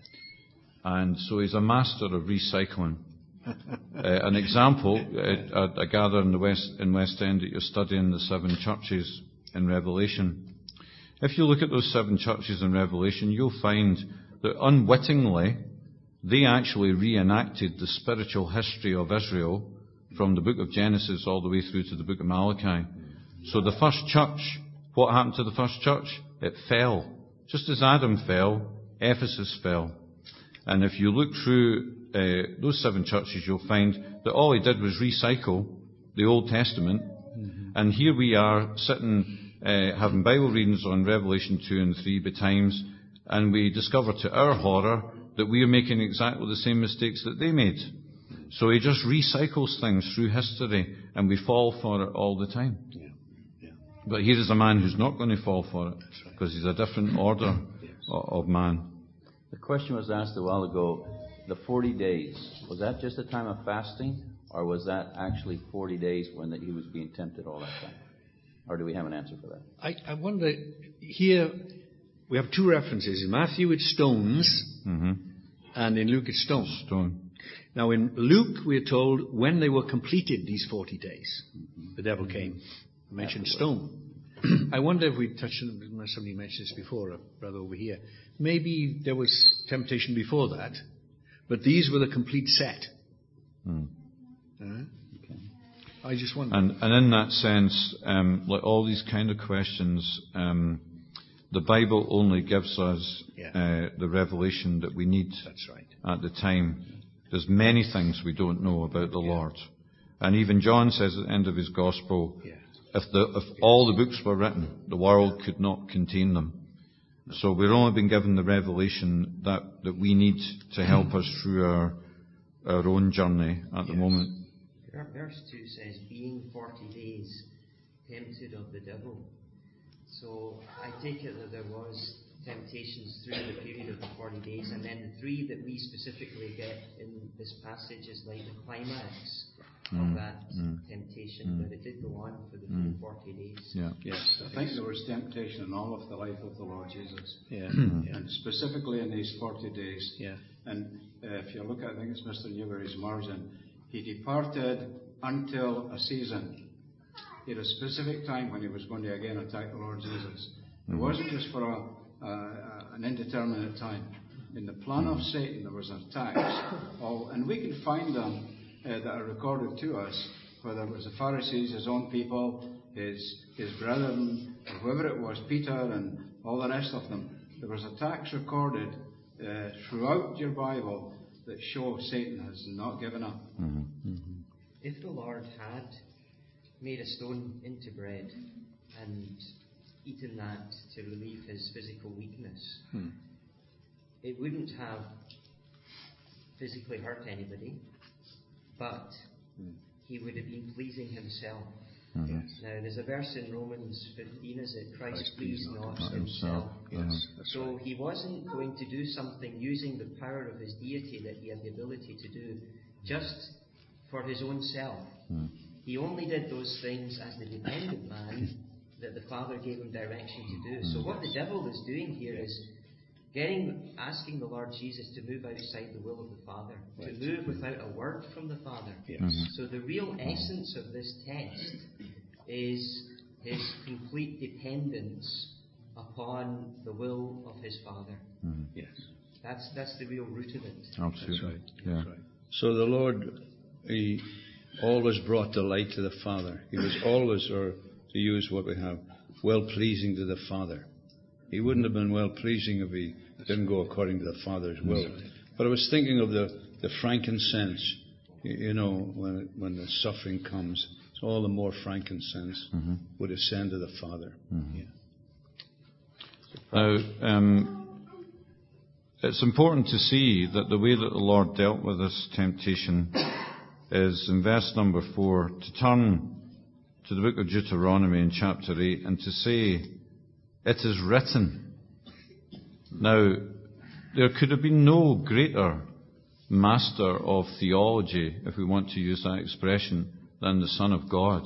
And so he's a master of recycling. uh, an example, uh, I, I gather in the West, in West End that you're studying the seven churches in Revelation. If you look at those seven churches in Revelation, you'll find that unwittingly, they actually reenacted the spiritual history of Israel from the book of Genesis all the way through to the book of Malachi. So the first church, what happened to the first church? It fell. Just as Adam fell, Ephesus fell. And if you look through uh, those seven churches, you'll find that all he did was recycle the Old Testament. Mm-hmm. And here we are sitting, uh, having Bible readings on Revelation two and three by times, and we discover to our horror that we are making exactly the same mistakes that they made. So he just recycles things through history, and we fall for it all the time. Yeah. Yeah. But here is a man who's not going to fall for it, because he's a different order Yes. of man. The question was asked a while ago, the forty days, was that just a time of fasting, or was that actually forty days when that he was being tempted all that time? Or do we have an answer for that? I, I wonder, here we have two references. In Matthew it's stones, Mm-hmm. and in Luke it's stones. Stone. Now in Luke we're told when they were completed, these forty days, the devil came. I mentioned stone. I wonder if we touched on, somebody mentioned this before, a brother over here. Maybe there was temptation before that, but these were the complete set. Mm. Uh, okay. I just wonder. And, and in that sense, um, like all these kind of questions, um, the Bible only gives us Yeah. uh, the revelation that we need That's right. at the time. There's many things we don't know about the Yeah. Lord. And even John says at the end of his gospel, Yeah. if, the, if all the books were written, the world could not contain them. So we've only been given the revelation that, that we need to help us through our, our own journey at the Yes. moment. Verse two says, being forty days tempted of the devil. So I take it that there was temptations through the period of the forty days, and then the three that we specifically get in this passage is like the climax Mm, of that mm, temptation, mm. but it did go on for the Mm. full forty days. Yeah. Yes. I think there was temptation in all of the life of the Lord Jesus, Yeah. yeah. and specifically in these forty days. Yeah. And uh, if you look at, I think it's Mister Newberry's margin, he departed until a season. He had a specific time when he was going to again attack the Lord Jesus. It wasn't just for a, uh, an indeterminate time. In the plan of Satan, there was attacks, all, and we can find them uh, that are recorded to us, whether it was the Pharisees, his own people, his his brethren, or whoever it was, Peter and all the rest of them. There was attacks recorded uh, throughout your Bible that show Satan has not given up. Mm-hmm. If the Lord had made a stone into bread and eaten that to relieve his physical weakness, Hmm. it wouldn't have physically hurt anybody, but Hmm. he would have been pleasing himself. Mm-hmm. Now, there's a verse in Romans fifteen, is it? Christ, Christ pleased pleased not not himself. himself. Yes. That's So right. he wasn't going to do something using the power of his deity that he had the ability to do just for his own self. Mm. He only did those things as the dependent man that the Father gave him direction to do. So what the devil is doing here is getting, asking the Lord Jesus to move outside the will of the Father, right. to move without a word from the Father. Yes. Mm-hmm. So the real essence of this text is his complete dependence upon the will of his Father. Mm-hmm. Yes. That's that's the real root of it. Absolutely. That's right. Yeah. That's right. So the Lord, He always brought delight to the Father. He was always, or to use what we have, well-pleasing to the Father. He wouldn't have been well-pleasing if He didn't go according to the Father's will. But I was thinking of the, the frankincense, you, you know, when when the suffering comes, it's all the more frankincense mm-hmm. would ascend to the Father. Mm-hmm. Yeah. Now, um, it's important to see that the way that the Lord dealt with this temptation is in verse number four, to turn to the book of Deuteronomy in chapter eight and to say, it is written. Now, there could have been no greater master of theology, if we want to use that expression, than the Son of God.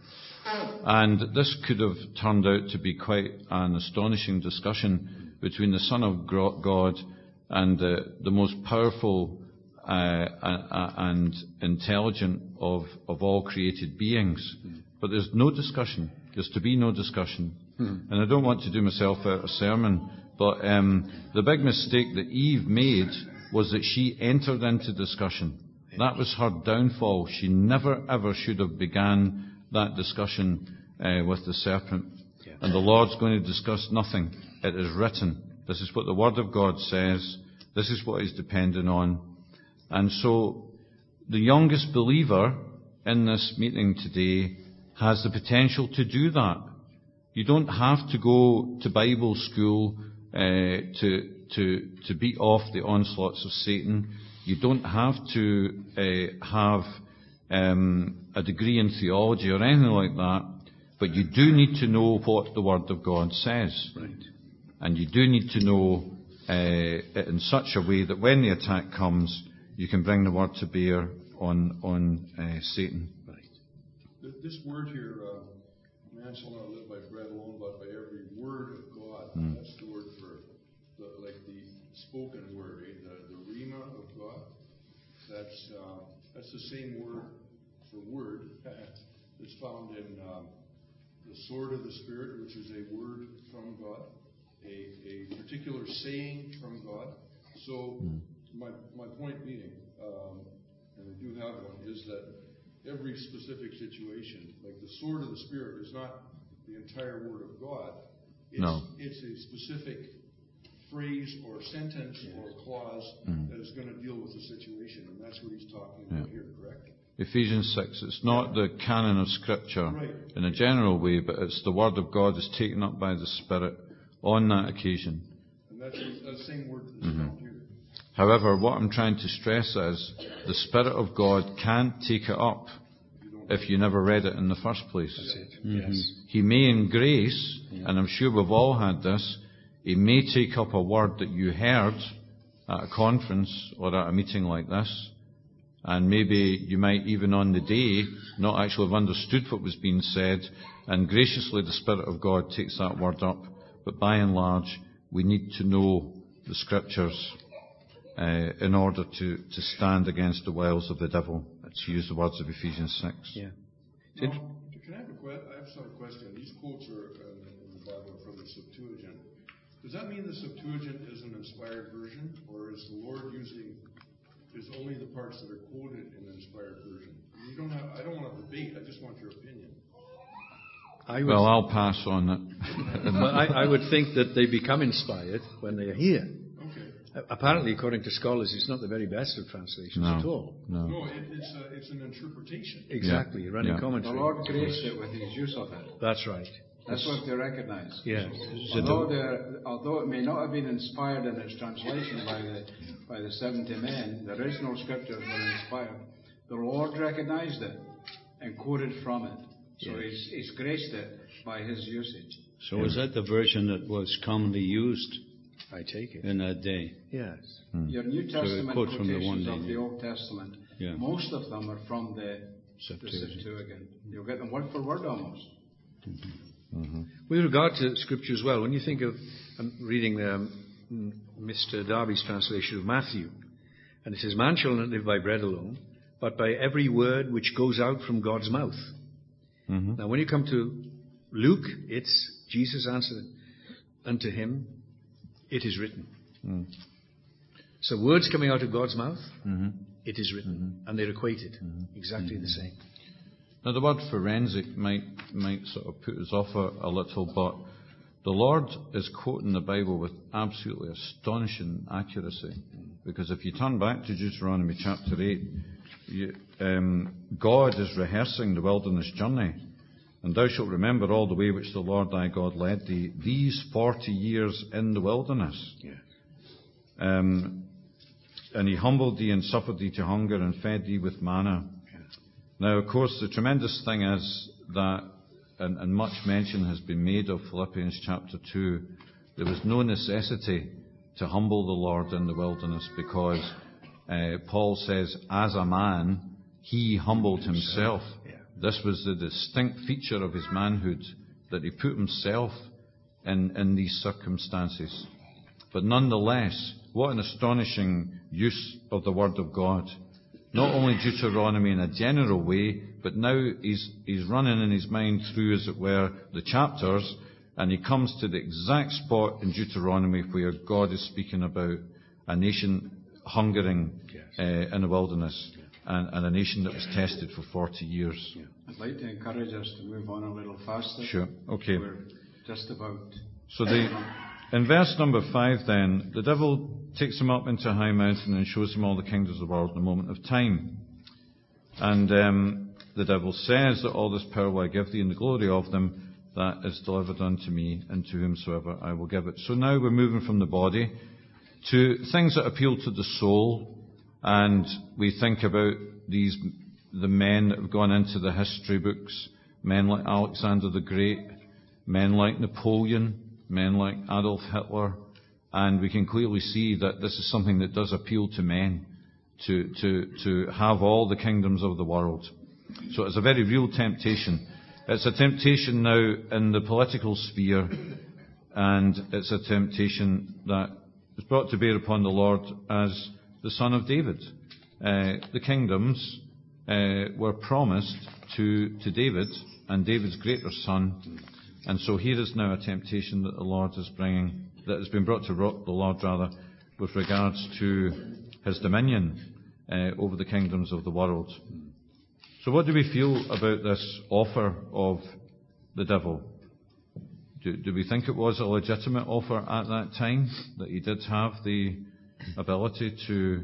And this could have turned out to be quite an astonishing discussion between the Son of God and uh, the most powerful uh, uh, and intelligent of, of all created beings. But there's no discussion. There's to be no discussion. Hmm. And I don't want to do myself out a sermon, but um, the big mistake that Eve made was that she entered into discussion. That was her downfall. She never ever should have began that discussion uh, with the serpent. Yeah. And the Lord's going to discuss nothing. It is written. This is what the Word of God says. This is what He's dependent on. And so the youngest believer in this meeting today has the potential to do that. You don't have to go to Bible school uh, to to to beat off the onslaughts of Satan. You don't have to uh, have um, a degree in theology or anything like that. But you do need to know what the Word of God says. Right. And you do need to know uh, it in such a way that when the attack comes, you can bring the Word to bear on on uh, Satan. Right. This word here, uh, man shall not live by bread alone, but by every word of God. Mm. That's the word for, the, like the spoken word, eh? the, the rhema of God. That's uh, that's the same word for word that's found in um, the sword of the Spirit, which is a word from God, a, a particular saying from God. So mm. my my point being, um, and I do have one, is that every specific situation, like the sword of the Spirit, is not the entire Word of God. It's, no. It's a specific phrase or sentence yes. or clause mm. that is going to deal with the situation, and that's what he's talking about yeah. here, correct? Ephesians six, it's not yeah. the canon of Scripture right. in a general way, but it's the Word of God is taken up by the Spirit on that occasion. And that's the same word that's mm-hmm. found here. However, what I'm trying to stress is the Spirit of God can't take it up if you never read it in the first place. That's it. Mm-hmm. Yes. He may in grace, yeah. and I'm sure we've all had this, He may take up a word that you heard at a conference or at a meeting like this, and maybe you might even on the day not actually have understood what was being said, and graciously the Spirit of God takes that word up. But by and large, we need to know the Scriptures Uh, in order to, to stand against the wiles of the devil, to use the words of Ephesians six. Yeah. Now, can I have a que- I have some question. These quotes are uh, in the Bible from the Septuagint. Does that mean the Septuagint is an inspired version, or is the Lord using is only the parts that are quoted in the inspired version? You don't have. I don't want to debate. I just want your opinion. I would, well, I'll pass on it. well, I, I would think that they become inspired when they are here. Apparently, according to scholars, it's not the very best of translations no, at all. No, no it, it's, a, it's an interpretation. Exactly, yeah. running yeah. commentary. The Lord graced it with His use of it. That's right. That's what they recognize. Yeah. Although, although it may not have been inspired in its translation by the by the seventy men, the original scriptures were inspired. The Lord recognized it and quoted from it. So yes. he's, he's graced it by His usage. So was that the version that was commonly used? I take it. In that day. Yes. Hmm. Your New Testament so quotations from the one of the Old Testament, yeah. most of them are from the Septuagint. the Septuagint. You'll get them word for word almost. Mm-hmm. Mm-hmm. With regard to Scripture as well, when you think of, I'm reading um, mm, Mister Darby's translation of Matthew. And it says, man shall not live by bread alone, but by every word which goes out from God's mouth. Mm-hmm. Now, when you come to Luke, it's Jesus answered unto him, it is written. Mm. So words coming out of God's mouth, Mm-hmm. it is written. Mm-hmm. And they're equated, Mm-hmm. exactly Mm-hmm. the same. Now, the word forensic might might sort of put us off a, a little, but the Lord is quoting the Bible with absolutely astonishing accuracy. Because if you turn back to Deuteronomy chapter eight, you, um, God is rehearsing the wilderness journey. And thou shalt remember all the way which the Lord thy God led thee these forty years in the wilderness. Yeah. Um, and he humbled thee and suffered thee to hunger and fed thee with manna. Yeah. Now, of course, the tremendous thing is that, and, and much mention has been made of Philippians chapter two, there was no necessity to humble the Lord in the wilderness because uh, Paul says, as a man, he humbled himself. Yeah. This was the distinct feature of his manhood, that he put himself in, in these circumstances. But nonetheless, what an astonishing use of the Word of God. Not only Deuteronomy in a general way, but now he's, he's running in his mind through, as it were, the chapters, and he comes to the exact spot in Deuteronomy where God is speaking about a nation hungering Yes. uh, in the wilderness, and, and a nation that was tested for forty years. Yeah. I'd like to encourage us to move on a little faster. Sure, okay. We're just about... So the, in verse number five then, the devil takes him up into a high mountain and shows him all the kingdoms of the world in a moment of time. And um, the devil says that all this power will I give thee, and the glory of them that is delivered unto me, and to whomsoever I will give it. So now we're moving from the body to things that appeal to the soul, and we think about these, the men that have gone into the history books, men like Alexander the Great, men like Napoleon, men like Adolf Hitler, and we can clearly see that this is something that does appeal to men, to, to, to have all the kingdoms of the world. So it's a very real temptation. It's a temptation now in the political sphere, and it's a temptation that is brought to bear upon the Lord as the son of David. Uh, the kingdoms uh, were promised to, to David, and David's greater son. And so here is now a temptation that the Lord is bringing, that has been brought to ro- the Lord rather, with regards to his dominion uh, over the kingdoms of the world. So what do we feel about this offer of the devil? Do, do we think it was a legitimate offer at that time, that he did have the ability to,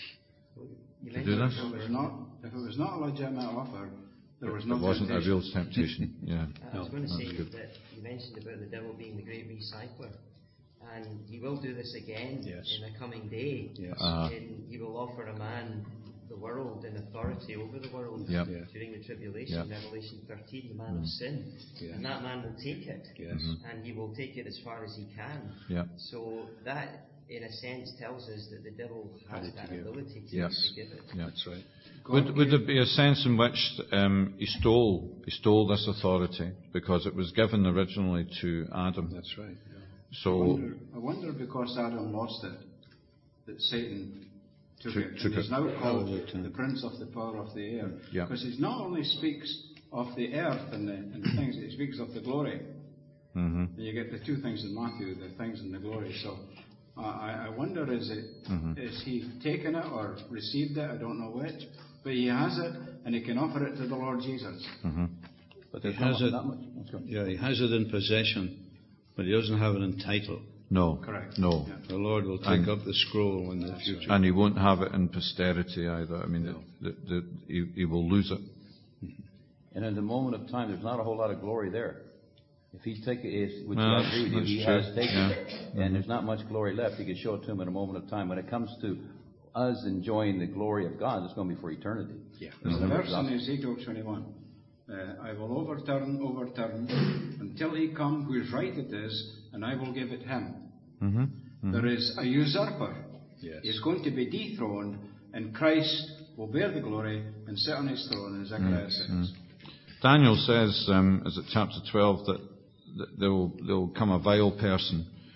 to do this? If it was not, if it was not a legitimate offer, there was no It wasn't temptation. a real temptation, yeah. I was going to that's say good. that you mentioned about the devil being the great recycler, and he will do this again Yes. in a coming day. Yes. Uh, And he will offer a man the world and authority over the world Yep. Yeah. during the tribulation, Yep. Revelation thirteen, the man of sin. Yeah. And that man will take it, Yes. and he will take it as far as he can. Yeah. So that, in a sense, tells us that the devil has Had it that to give. ability to, Yes. to give it. Yeah. That's right. Would, would there be a sense in which um, he stole he stole this authority because it was given originally to Adam? That's right. I So wonder, I wonder because Adam lost it, that Satan took, Took- it. took and he's it. now called Hallelujah to the prince of the power of the air. Yeah. Because he not only speaks of the earth and the, and the things, he speaks of the glory. hmm And you get the two things in Matthew, the things and the glory. So uh, I, I wonder, is it Mhm. is he taken it or received it? I don't know which. But he has it, and he can offer it to the Lord Jesus. hmm But there's He has not, it- not much. Let's go. Yeah, he has it in possession, but he doesn't have it in title. no, Correct. no, Yeah. The Lord will take And- up the scroll in the future. and he won't have it in posterity either. I mean, the, the, he, he will lose it. And in the moment of time, there's not a whole lot of glory there. If he's taken, is, which No, I that's- agree with you, that's he true. has taken Yeah. it, and there's not much glory left. He can show it to him in a moment of time. When it comes to us enjoying the glory of God, it's going to be for eternity. Yeah. There's a Remember, verse in Ezekiel twenty-one. Uh, I will overturn, overturn, until he come whose right it is, and I will give it him. Mm-hmm. There is a usurper. Yes. He's going to be dethroned, and Christ will bear the glory and sit on his throne, as Zechariah says. Daniel says, um, is it chapter twelve, that, that there will there will come a vile person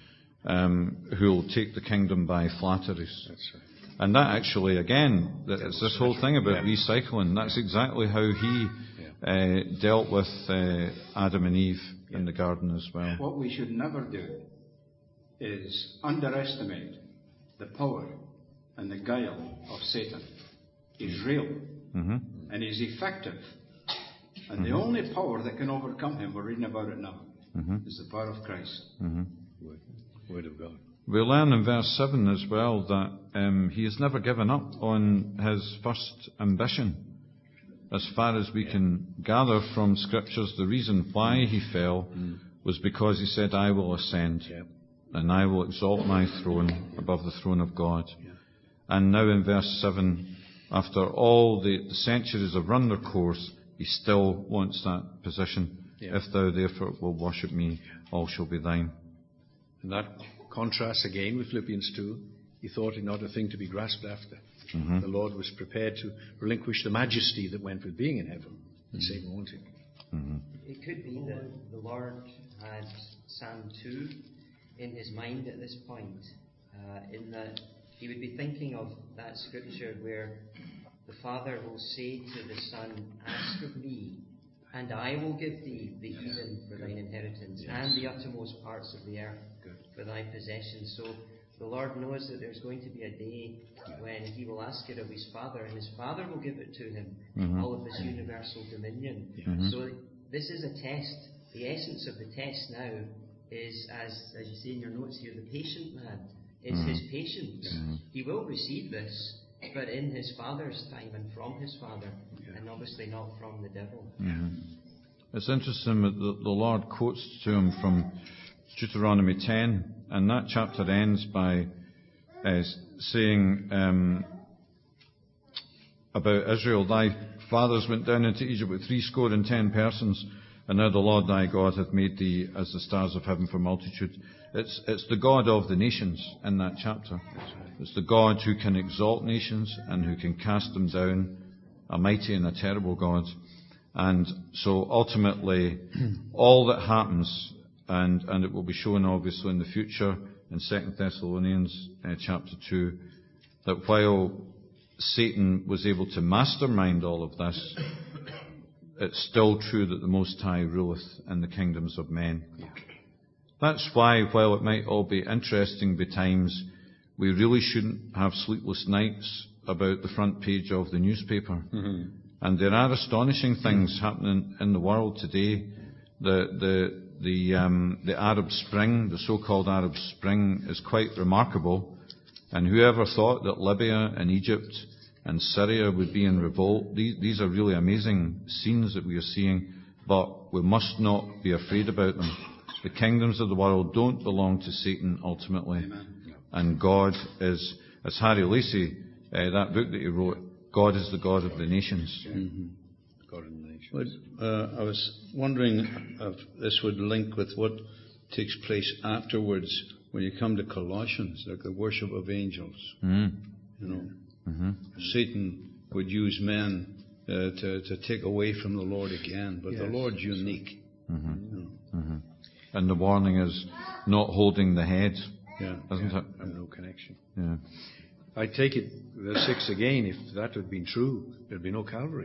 um, who will take the kingdom by flatteries. That's right. And that actually, again, that it's this whole thing about recycling. That's exactly how he uh, dealt with uh, Adam and Eve in the garden as well. What we should never do is underestimate the power and the guile of Satan. He's real, Mm-hmm. and he's effective. And Mm-hmm. the only power that can overcome him, we're reading about it now, Mm-hmm. is the power of Christ. Mm-hmm. Word, word of God. We learn in verse seven as well that um, he has never given up on his first ambition. As far as we can gather from scriptures, the reason why he fell Mm. was because he said, I will ascend, Yeah. and I will exalt my throne above the throne of God. Yeah. And now in verse seven, after all the, the centuries have run their course, he still wants that position. Yeah. If thou therefore will worship me, all shall be thine. And that contrasts again with Philippians two. He thought it not a thing to be grasped after. Mm-hmm. The Lord was prepared to relinquish the majesty that went with being in heaven. And Satan wanted. Mm-hmm. It could be that the Lord had Psalm two in his mind at this point, uh, in that he would be thinking of that scripture where the Father will say to the Son, ask of me, and I will give thee the Eden for thine inheritance, Yes. and the uttermost parts of the earth Good. for thy possession. So the Lord knows that there's going to be a day when he will ask it of his Father, and his Father will give it to him, Mhm. all of this universal dominion. Mhm. So this is a test. The essence of the test now is, as, as you say in your notes here, the patient man. It's Mhm. his patience. Mhm. He will receive this, but in his Father's time and from his Father, Yeah. and obviously not from the devil. Mhm. It's interesting that the, the Lord quotes to him from Deuteronomy ten, and that chapter ends by uh, saying um, about Israel, thy fathers went down into Egypt with threescore and ten persons, and now the Lord thy God hath made thee as the stars of heaven for multitude. It's, it's the God of the nations in that chapter. It's the God who can exalt nations and who can cast them down, a mighty and a terrible God. And so ultimately, all that happens, and, and it will be shown obviously in the future in Second Thessalonians uh, chapter two, that while Satan was able to mastermind all of this, it's still true that the Most High ruleth in the kingdoms of men. That's why, while it might all be interesting by times, we really shouldn't have sleepless nights about the front page of the newspaper. Mm-hmm. And there are astonishing things happening in the world today. The the the um, the Arab Spring, the so-called Arab Spring, is quite remarkable. And whoever thought that Libya and Egypt and Syria would be in revolt? These, these are really amazing scenes that we are seeing, but we must not be afraid about them. The kingdoms of the world don't belong to Satan ultimately. Amen. And God is, as Harry Lacey, uh, that book that he wrote, God is the God of the nations. Mm-hmm. God in the nations. Well, uh, I was wondering if this would link with what takes place afterwards when you come to Colossians, like the worship of angels. Mm. You know, Mm-hmm. Satan would use men uh, to, to take away from the Lord again, but the Yes. Lord's unique. Mm-hmm. You know. Mm-hmm. And the warning is not holding the head, Yeah, isn't Yeah, it? and no connection. Yeah. I take it, verse six again, if that had been true, there'd be no Calvary.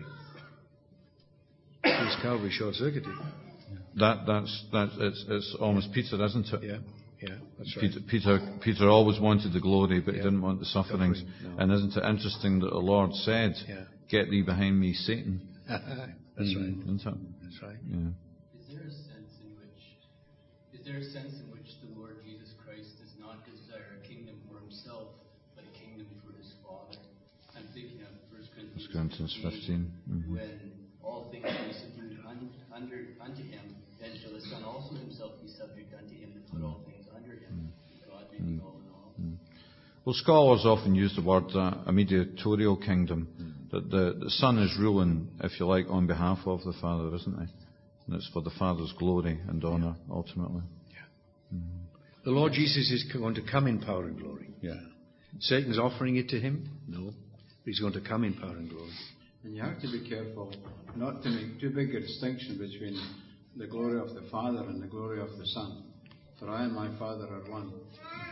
Is Calvary short-circuited? That, that's, that, it's, it's almost Peter, isn't it? Yeah, yeah, that's right. Peter, Peter, Peter always wanted the glory, but he Yeah. didn't want the sufferings. Suffering, no. And isn't it interesting that the Lord said, Yeah. "Get thee behind me, Satan"? That's right. Isn't it? That's right. Yeah. Is there a sense in which is there a sense in which the Lord Jesus Christ does not desire a kingdom for himself, but a kingdom for his Father? I'm thinking of First Corinthians, First Corinthians fifteen. Mhm. when all things be subdued un, under unto him, then shall the Son also himself be subject unto him, and put all things under him. God may be all in all. Well, scholars often use the word uh, a mediatorial kingdom. That the, the Son is ruling, if you like, on behalf of the Father, isn't he? And it's for the Father's glory and honour, ultimately. The Lord Jesus is going to come in power and glory. Yeah. Satan's offering it to him? No. He's going to come in power and glory. And you have to be careful not to make too big a distinction between the glory of the Father and the glory of the Son. For I and my Father are one.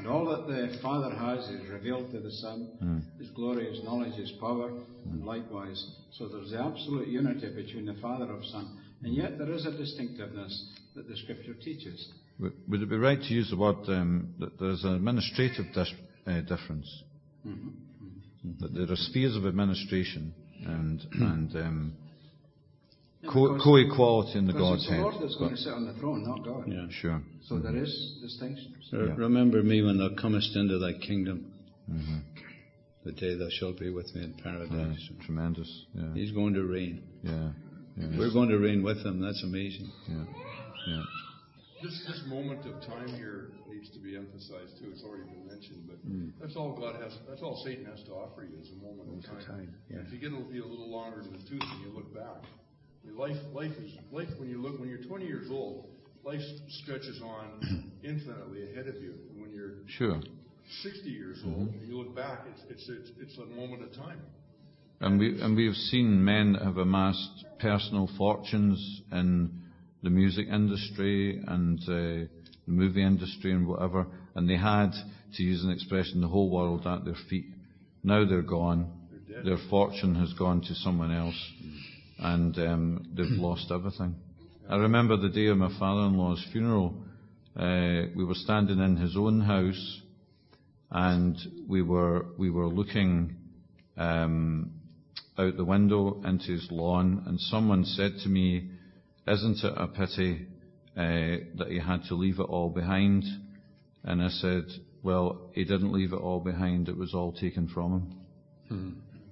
And all that the Father has is revealed to the Son, Mm. His glory, His knowledge, His power, and likewise. So there's the absolute unity between the Father and Son. And yet there is a distinctiveness that the Scripture teaches. Would would it be right to use the word um, that there's an administrative dis- uh, difference? Mm-hmm. That there are spheres of administration and and um, Yeah, co- because- co-equality in the Because it's the Godhead. Lord that's going to sit on the throne, not God. Yeah. Sure. So there is distinctions. Re- Yeah. Remember me when thou comest into thy kingdom, Mm-hmm. the day thou shalt be with me in Yeah, paradise. tremendous. Yeah. He's going to reign. Yeah. Yeah. We're going to reign with him. That's amazing. Yeah. Yeah. This, this moment of time here needs to be emphasized too. It's already been mentioned, but Mm. that's all God has, that's all Satan has to offer you is a moment of time. time, yeah. If you get to be a little longer in the tooth and you look back, I mean, life, life is, life when you look, when you're twenty years old, life stretches on infinitely ahead of you. And when you're Sure. sixty years old and you look back, it's, it's, it's, it's a moment of time. And we and we have seen men that have amassed personal fortunes in the music industry and uh, the movie industry and whatever, and they had, to use an expression, the whole world at their feet. Now they're gone. They're dead. Their fortune has gone to someone else, and um, they've lost everything. I remember the day of my father-in-law's funeral. Uh, we were standing in his own house, and we were we were looking um, out the window into his lawn, and someone said to me, "Isn't it a pity uh, that he had to leave it all behind?" And I said, "Well, he didn't leave it all behind; it was all taken from him." Hmm.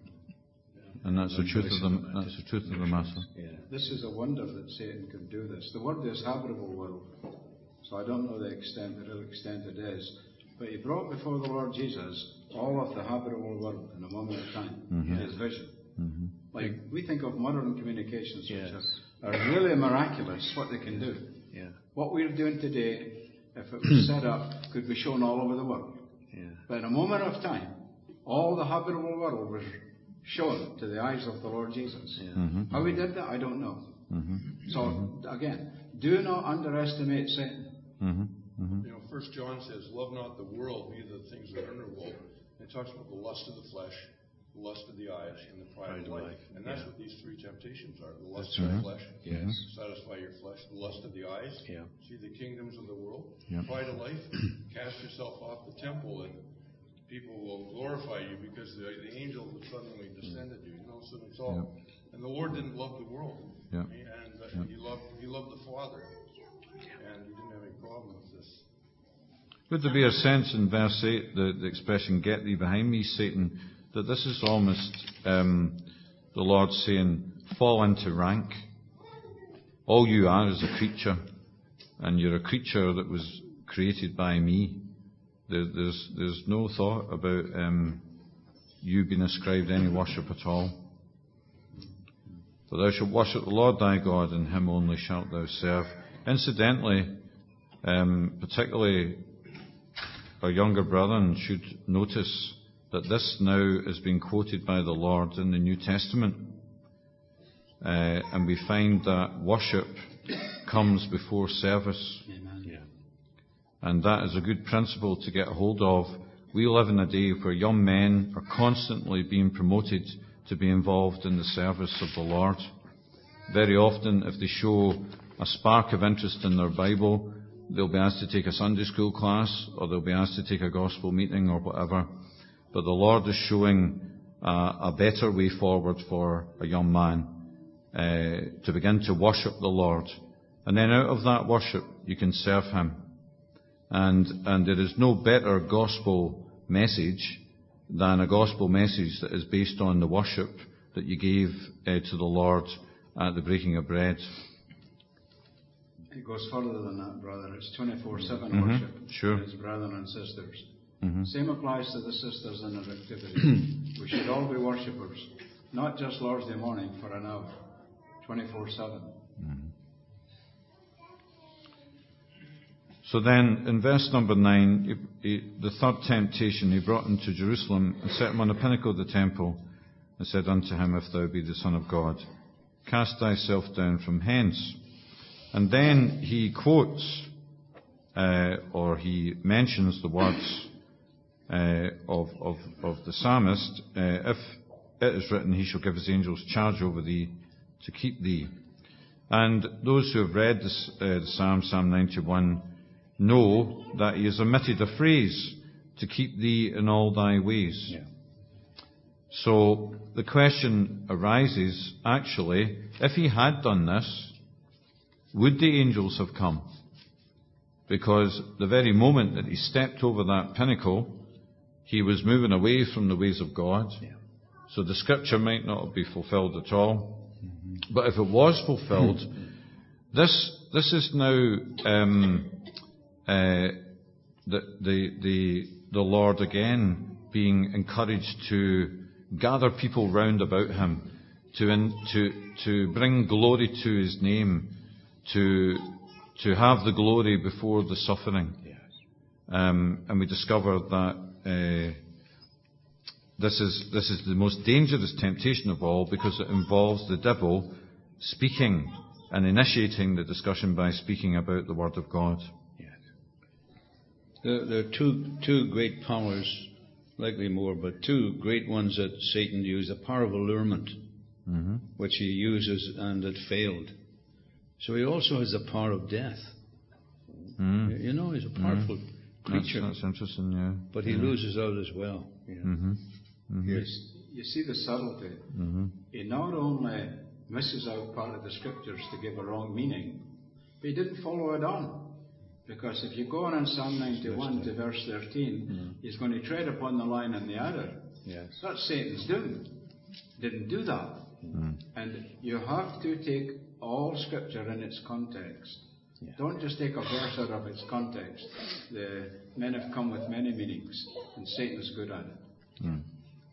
And that's the truth of the that's the truth of the matter. Yeah. This is a wonder that Satan can do this. The word is habitable world, so I don't know the extent, the real extent it is. But he brought before the Lord Jesus all of the habitable world in a moment of time, Mhm. his vision. Mm-hmm. Like, we think of modern communications, which Yes. are, are really miraculous, what they can do. Yeah. What we're doing today, if it was set up, could be shown all over the world. Yeah. But in a moment of time, all the habitable world was shown to the eyes of the Lord Jesus. Yeah. Mm-hmm. How he did that, I don't know. Mm-hmm. So, again, do not underestimate Satan. Mm-hmm. Mm-hmm. You know, First John says, "Love not the world, neither the things that are in the world." It talks about the lust of the flesh, the lust of the eyes, and the pride of life. And that's Yeah. what these three temptations are: the lust That's of right. the flesh, Yes. satisfy your flesh; the lust of the eyes, Yeah. see the kingdoms of the world; Yeah. pride of life, cast yourself off the temple, and people will glorify you because the, the angel has suddenly descended you. You know, so it's all. And the Lord didn't love the world, Yeah. and uh, He loved He loved the Father, and He didn't have any problem with this. Would there be a sense in verse eight, the, the expression, "Get thee behind me, Satan," that this is almost um, the Lord saying, fall into rank. All you are is a creature, and you're a creature that was created by me. There, there's, there's no thought about um, you being ascribed any worship at all. For thou shalt worship the Lord thy God, and him only shalt thou serve. Incidentally, um, particularly our younger brethren should notice that this now is being quoted by the Lord in the New Testament. Uh, and we find that worship comes before service. Amen. Yeah. And that is a good principle to get hold of. We live in a day where young men are constantly being promoted to be involved in the service of the Lord. Very often, if they show a spark of interest in their Bible, they'll be asked to take a Sunday school class, or they'll be asked to take a gospel meeting or whatever. But the Lord is showing uh, a better way forward for a young man uh, to begin to worship the Lord. And then out of that worship, you can serve Him. And, and there is no better gospel message than a gospel message that is based on the worship that you gave uh, to the Lord at the breaking of bread. It goes further than that, brother. It's twenty-four seven Mhm. worship. Sure. As brethren and sisters. Mhm. Same applies to the sisters in their activity. We should all be worshippers, not just Lord's Day morning for an hour, twenty-four seven. So then, in verse number nine, he, he, the third temptation, he brought him to Jerusalem and set him on the pinnacle of the temple and said unto him, If thou be the Son of God, cast thyself down from hence. And then he quotes uh, or he mentions the words uh, of, of, of the psalmist, uh, if it is written, he shall give his angels charge over thee to keep thee. And those who have read this, uh, the Psalm, Psalm ninety-one, know that he has omitted a phrase, to keep thee in all thy ways. Yeah. So the question arises, actually, if he had done this, would the angels have come? Because the very moment that he stepped over that pinnacle, he was moving away from the ways of God. Yeah. So the scripture might not be fulfilled at all. Mm-hmm. But if it was fulfilled, this this is now um, uh, the, the the the Lord again being encouraged to gather people round about him, to in, to to bring glory to his name, to to have the glory before the suffering. Yes. Um, and we discover that uh, this is this is the most dangerous temptation of all, because it involves the devil speaking and initiating the discussion by speaking about the Word of God. Yes. There, there are two two great powers, likely more, but two great ones that Satan used: the power of allurement, mm-hmm. which he uses, and it failed. So he also has the power of death. Mm. You know, he's a powerful mm. creature. That's, that's interesting, yeah. But he yeah. loses out as well. Yeah. Mm-hmm. Mm-hmm. Yes. You see the subtlety. Mm-hmm. He not only misses out part of the scriptures to give a wrong meaning, but he didn't follow it on. Because if you go on in Psalm ninety-one to verse thirteen, mm-hmm. he's going to tread upon the lion and the adder. Yes. That's Satan's doing. Didn't do that. Mm-hmm. And you have to take all scripture in its context. Yeah. Don't just take a verse out of its context. The men have come with many meanings, and Satan's good at it. Mm.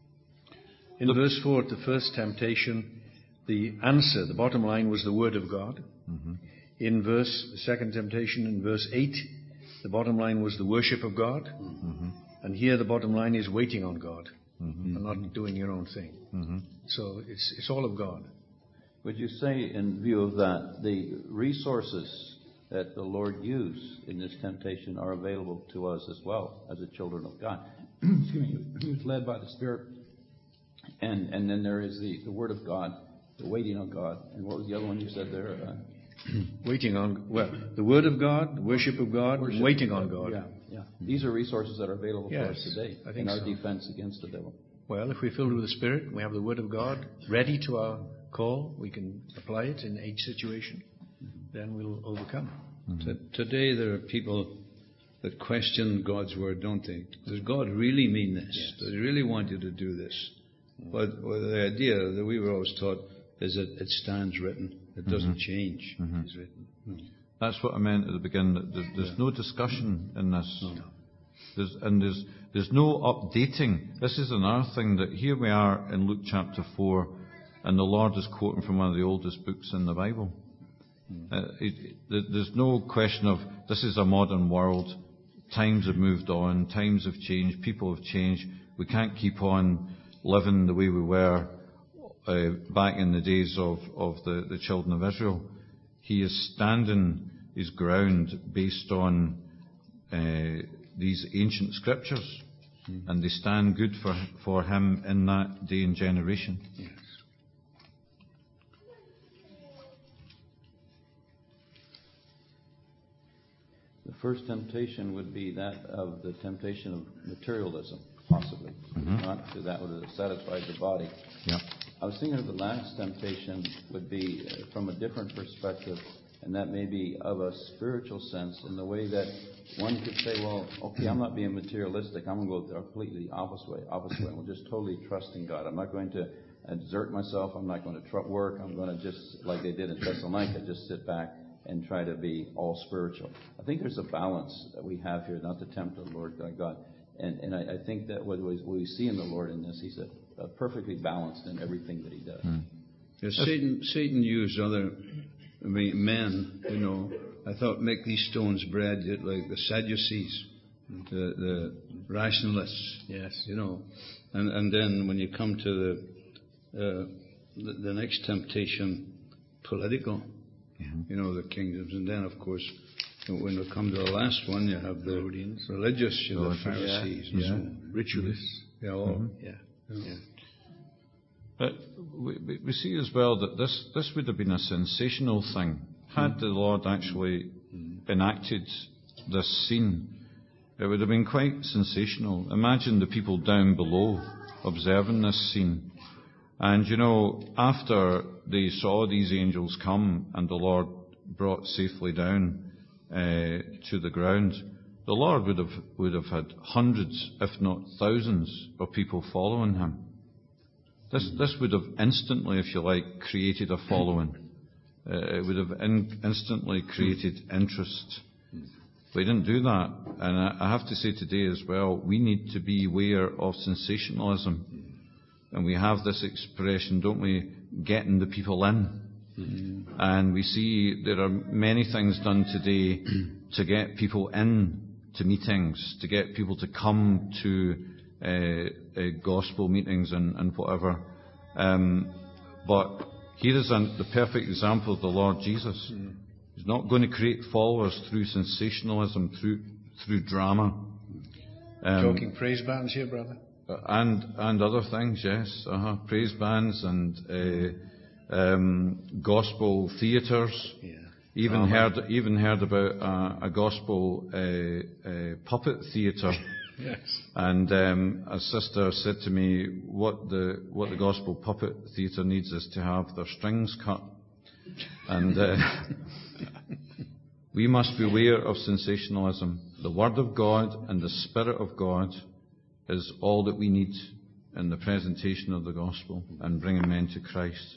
In Look. verse four, the first temptation, the answer, the bottom line was the word of God. Mm-hmm. In verse, the second temptation, in verse eight, the bottom line was the worship of God. Mm-hmm. And here the bottom line is waiting on God, mm-hmm. and not doing your own thing. Mm-hmm. So it's it's all of God. Would you say, in view of that, the resources that the Lord used in this temptation are available to us as well as the children of God? Excuse me. He was led by the Spirit, and and then there is the, the Word of God, the waiting on God, and what was the other one you said there? Uh, waiting on, well, the Word of God, the worship of God, worship waiting on God. Yeah, yeah. These are resources that are available yes, for us today I think in our so. defense against the devil. Well, if we're filled with the Spirit, we have the Word of God ready to our call, we can apply it in each situation, then we'll overcome. Mm-hmm. Today there are people that question God's Word, don't they? Does God really mean this? Yes. Does He really want you to do this? Mm-hmm. But well, the idea that we were always taught is that it stands written. It doesn't mm-hmm. change. Mm-hmm. It's written. Mm-hmm. That's what I meant at the beginning. There's, there's yeah. no discussion in this. No. There's, and there's, there's no updating. This is another thing, that here we are in Luke chapter four, and the Lord is quoting from one of the oldest books in the Bible. Mm. Uh, it, it, there's no question of, this is a modern world. Times have moved on. Times have changed. People have changed. We can't keep on living the way we were uh, back in the days of, of the, the children of Israel. He is standing his ground based on uh, these ancient scriptures. Mm. And they stand good for, for him in that day and generation. Yes. The first temptation would be that of the temptation of materialism, possibly. Mm-hmm. Not that that would have satisfied the body. Yeah. I was thinking of the last temptation would be uh, from a different perspective, and that may be of a spiritual sense, in the way that one could say, well, okay, I'm not being materialistic. I'm going to go the completely opposite way, opposite way. I'm just totally trusting God. I'm not going to exert myself. I'm not going to tr- work. I'm going to just, like they did in Thessalonica, just sit back and try to be all spiritual. I think there's a balance that we have here, not to tempt the Lord God. And, and I, I think that what we, what we see in the Lord in this, He's a, a perfectly balanced in everything that He does. Mm. Yeah, Satan, Satan used other I mean, men, you know. I thought, make these stones bread, like the Sadducees, the, the rationalists, yes, you know. And, and then when you come to the, uh, the, the next temptation, political. Mm-hmm. You know, the kingdoms. And then, of course, when we come to the last one, you have the religious, you know, the Pharisees, yeah, yeah. ritualists. Yeah, all, Mm-hmm. yeah. yeah. But we, we see as well that this, this would have been a sensational thing. Had the Lord actually enacted this scene, it would have been quite sensational. Imagine the people down below observing this scene. And you know, after they saw these angels come and the Lord brought safely down uh, to the ground, the Lord would have, would have had hundreds, if not thousands, of people following him. This, this would have instantly, if you like, created a following. Uh, it would have in, instantly created interest. But he didn't do that. And I, I have to say today as well, we need to be aware of sensationalism. And we have this expression, don't we, getting the people in. Mm-hmm. And we see there are many things done today to get people in to meetings, to get people to come to uh, uh, gospel meetings and, and whatever. Um, but here is an, the perfect example of the Lord Jesus. Mm. He's not going to create followers through sensationalism, through through drama. Um, Talking praise bands here, brother? And and other things, yes. Uh-huh. Praise bands and uh, um, gospel theatres. Yeah. Even heard even heard about a, a gospel uh, uh, puppet theatre. Yes. And um, a sister said to me, what the what the gospel puppet theatre needs is to have their strings cut. And uh, we must be aware of sensationalism. The Word of God and the Spirit of God is all that we need in the presentation of the gospel and bringing men to Christ.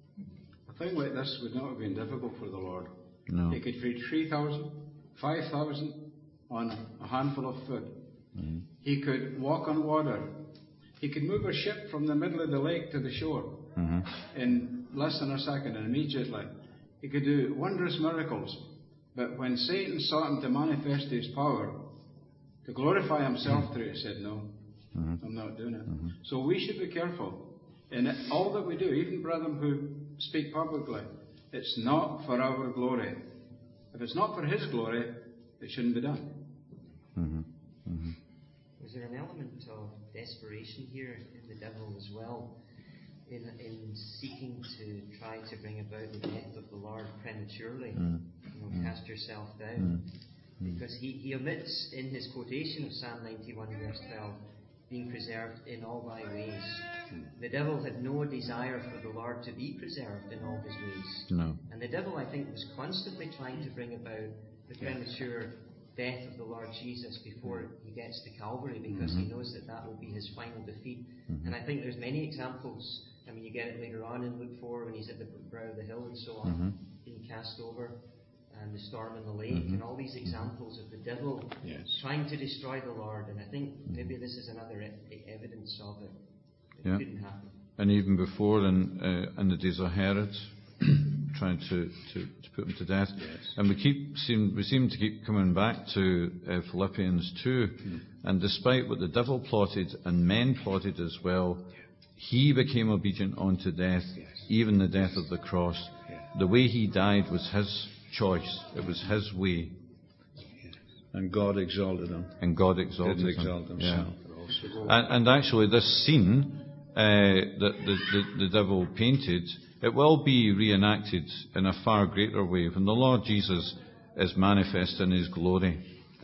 A thing like this would not have been difficult for the Lord. No. He could feed three thousand, five thousand on a handful of food. Mm-hmm. He could walk on water. He could move a ship from the middle of the lake to the shore mm-hmm. in less than a second and immediately. He could do wondrous miracles. But when Satan sought him to manifest his power, to glorify himself mm-hmm. through it, he said, no, mm-hmm. I'm not doing it. Mm-hmm. So we should be careful. In all that we do, even brethren who speak publicly, it's not for our glory. If it's not for his glory, it shouldn't be done. Mm-hmm. Mm-hmm. Was there an element of desperation here in the devil as well, in in seeking to try to bring about the death of the Lord prematurely? Mm-hmm. You know, cast yourself down. Mm-hmm. Because he, he omits in his quotation of Psalm ninety-one verse twelve, being preserved in all thy ways. Mm-hmm. The devil had no desire for the Lord to be preserved in all his ways. No. And the devil, I think, was constantly trying to bring about the premature death of the Lord Jesus before he gets to Calvary, because mm-hmm. he knows that that will be his final defeat. Mm-hmm. And I think there's many examples. I mean, you get it later on in Luke four when he's at the brow of the hill and so on, mm-hmm. being cast over, and the storm in the lake, mm-hmm. and all these examples of the devil yes. trying to destroy the Lord. And I think maybe this is another e- evidence of it. It yeah. couldn't happen. And even before, in, uh, in the days of Herod, trying to, to, to put him to death. Yes. And we keep seem we seem to keep coming back to uh, Philippians two, mm. and despite what the devil plotted and men plotted as well, he became obedient unto death, yes. even the death of the cross. Yes. The way he died was his choice. It was his way. Yes. And God exalted him. And God exalted Didn't him. exalt himself. Yeah. And, and actually, this scene uh, that the, the, the devil painted, it will be reenacted in a far greater way when the Lord Jesus is manifest in his glory.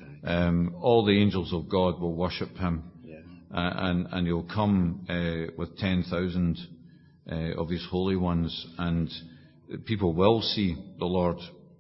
Um, all the angels of God will worship him, yeah. uh, and, and he'll come uh, with ten thousand uh, of his holy ones, and people will see the Lord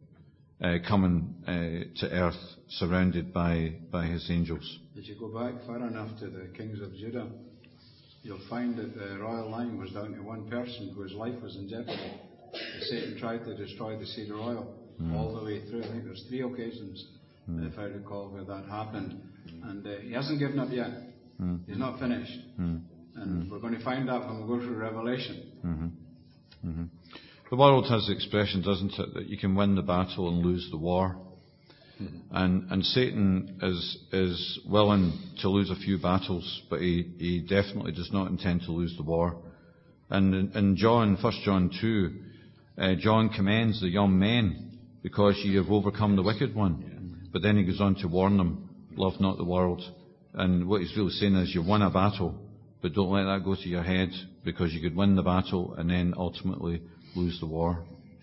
uh, coming uh, to earth, surrounded by, by his angels. If you go back far enough to the kings of Judah, you'll find that the royal line was down to one person whose life was in jeopardy. Satan tried to destroy the cedar oil mm. all the way through. I think there's three occasions, mm. if I recall, where that happened. And uh, he hasn't given up yet. Mm. He's not finished. Mm. And mm. we're going to find out when we go through Revelation. Mm-hmm. Mm-hmm. The world has the expression, doesn't it, that you can win the battle and lose the war. Mm-hmm. And, and Satan is is willing to lose a few battles, but he, he definitely does not intend to lose the war. And in, in John, First John two, uh, John commends the young men because ye have overcome the wicked one. But then he goes on to warn them, love not the world. And what he's really saying is you won a battle, but don't let that go to your head, because you could win the battle and then ultimately lose the war.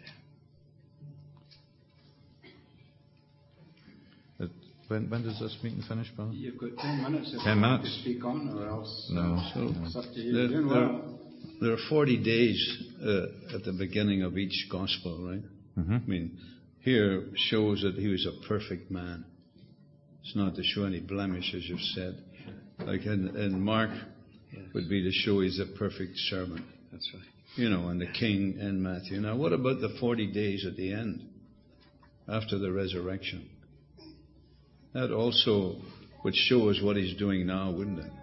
When, when does this meeting finish, brother? You've got ten minutes if ten you minutes. want to speak on, or else No. So it's up to you. there, You're doing there, well. there are forty days uh, at the beginning of each gospel, right? Mm-hmm. I mean, here shows that he was a perfect man. It's not to show any blemish, as you've said. Like in, in Mark, Yes. would be to show he's a perfect servant. That's right. You know, and the king in Matthew. Now, what about the forty days at the end, after the resurrection? That also would show us what he's doing now, wouldn't it?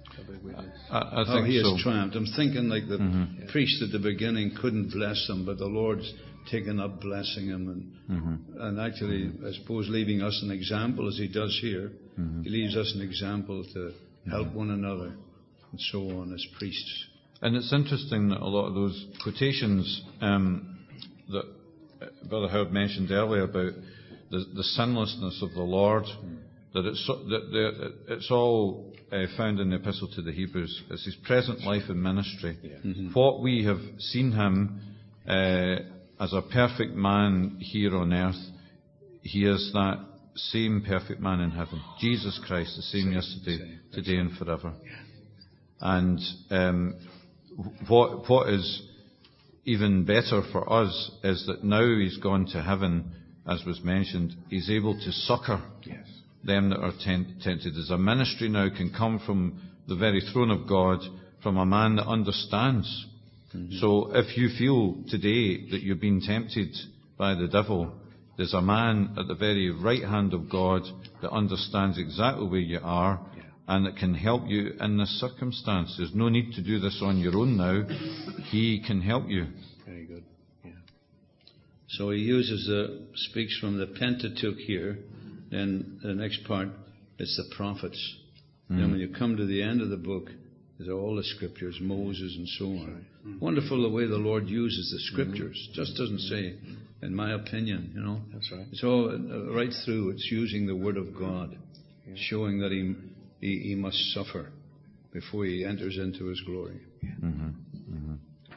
I, I How think he so. has triumphed. I'm thinking like the Mm-hmm. priest at the beginning couldn't bless them, but the Lord's taken up blessing him, and Mm-hmm. and actually, I suppose, leaving us an example as he does here. Mm-hmm. He leaves us an example to help one another and so on as priests. And it's interesting that a lot of those quotations um, that Brother Howard mentioned earlier about the, the sinlessness of the Lord, that it's, that the, it's all uh, found in the Epistle to the Hebrews. It's his present life and ministry. Yeah. Mm-hmm. What we have seen him uh, as a perfect man here on earth, he is that same perfect man in heaven. Jesus Christ, the same, same yesterday, same. today and forever. And um, what what is even better for us is that now he's gone to heaven, as was mentioned, he's able to succour Yes. them that are tent- tempted. As a ministry now can come from the very throne of God, from a man that understands. Mm-hmm. So if you feel today that you've been tempted by the devil, there's a man at the very right hand of God that understands exactly where you are, yeah. and that can help you in this circumstance. There's no need to do this on your own now. He can help you. Very good. Yeah. So he uses the, speaks from the Pentateuch here, and the next part, it's the prophets. Mm. Then when you come to the end of the book, there's all the scriptures, Moses and so on. Mm. Wonderful the way the Lord uses the scriptures. Mm. Just doesn't say, in my opinion, you know. That's right. It's all uh, right through. It's using the Word of God, yeah. showing that he, he he must suffer before he enters into his glory. Yeah. Mm-hmm. Mm-hmm.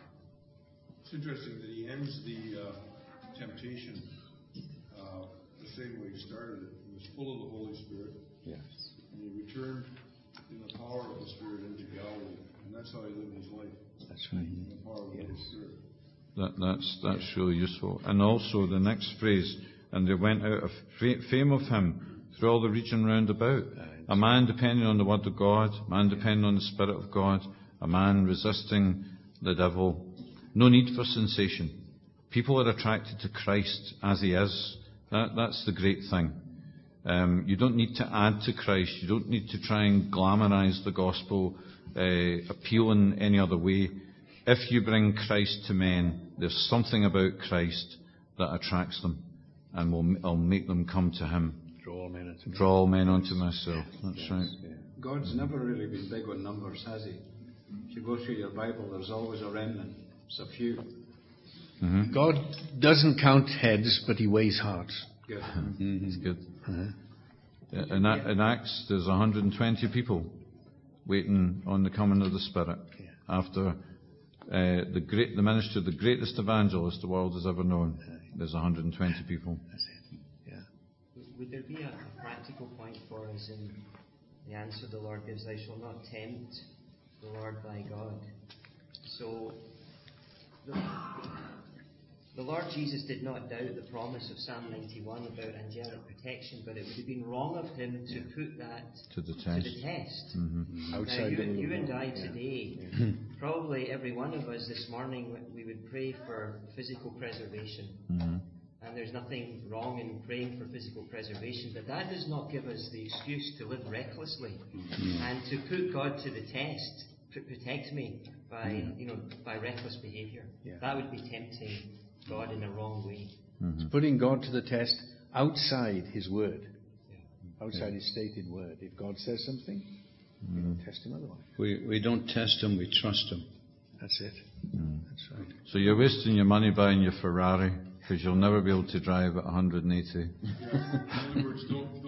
It's interesting that he ends the uh, temptation uh, the same way he started it. He was full of the Holy Spirit. Yes. And he returned in the power of the Spirit into Galilee. And that's how he lived his life. That's right. In the power of the Yes. Holy Spirit. That, that's that's really useful. And also the next phrase, and they went out of fame of him through all the region round about. A man depending on the word of God, a man depending on the Spirit of God, a man resisting the devil. No need for sensation. People are attracted to Christ as he is. That, that's the great thing. Um, you don't need to add to Christ. You don't need to try and glamorize the gospel, uh, appeal in any other way. If you bring Christ to men, there's something about Christ that attracts them and will, will make them come to him. Draw all men unto me. Draw all men unto myself. That's yes. right. Yeah. God's never really been big on numbers, has he? If you go through your Bible, there's always a remnant. It's a few. Mm-hmm. God doesn't count heads, but he weighs hearts. Good. Mm-hmm. That's good. Uh-huh. In, in Acts, there's one hundred twenty people waiting on the coming of the Spirit yeah. after Uh, the great, the ministry of the greatest evangelist the world has ever known. There's one hundred twenty people. That's it. Yeah. Would there be a, a practical point for us in the answer the Lord gives, "Thou shalt not tempt the Lord thy God"? So, the, the Lord Jesus did not doubt the promise of Psalm ninety-one about angelic protection, but it would have been wrong of him to put that to the test. To the test. Mm-hmm. Now, you, you and I today, yeah. probably every one of us this morning, we would pray for physical preservation. Mm-hmm. And there's nothing wrong in praying for physical preservation, but that does not give us the excuse to live recklessly mm-hmm. and to put God to the test. Protect me by, mm-hmm. you know, by reckless behaviour. Yeah. That would be tempting God in a wrong way. Mm-hmm. Putting God to the test outside His word, yeah. outside yeah. His stated word. If God says something, mm-hmm. we don't test Him otherwise. We we don't test Him, we trust Him. That's it. Mm. That's right. So you're wasting your money buying your Ferrari. Because you'll never be able to drive at one hundred eighty. Yeah. In other words, don't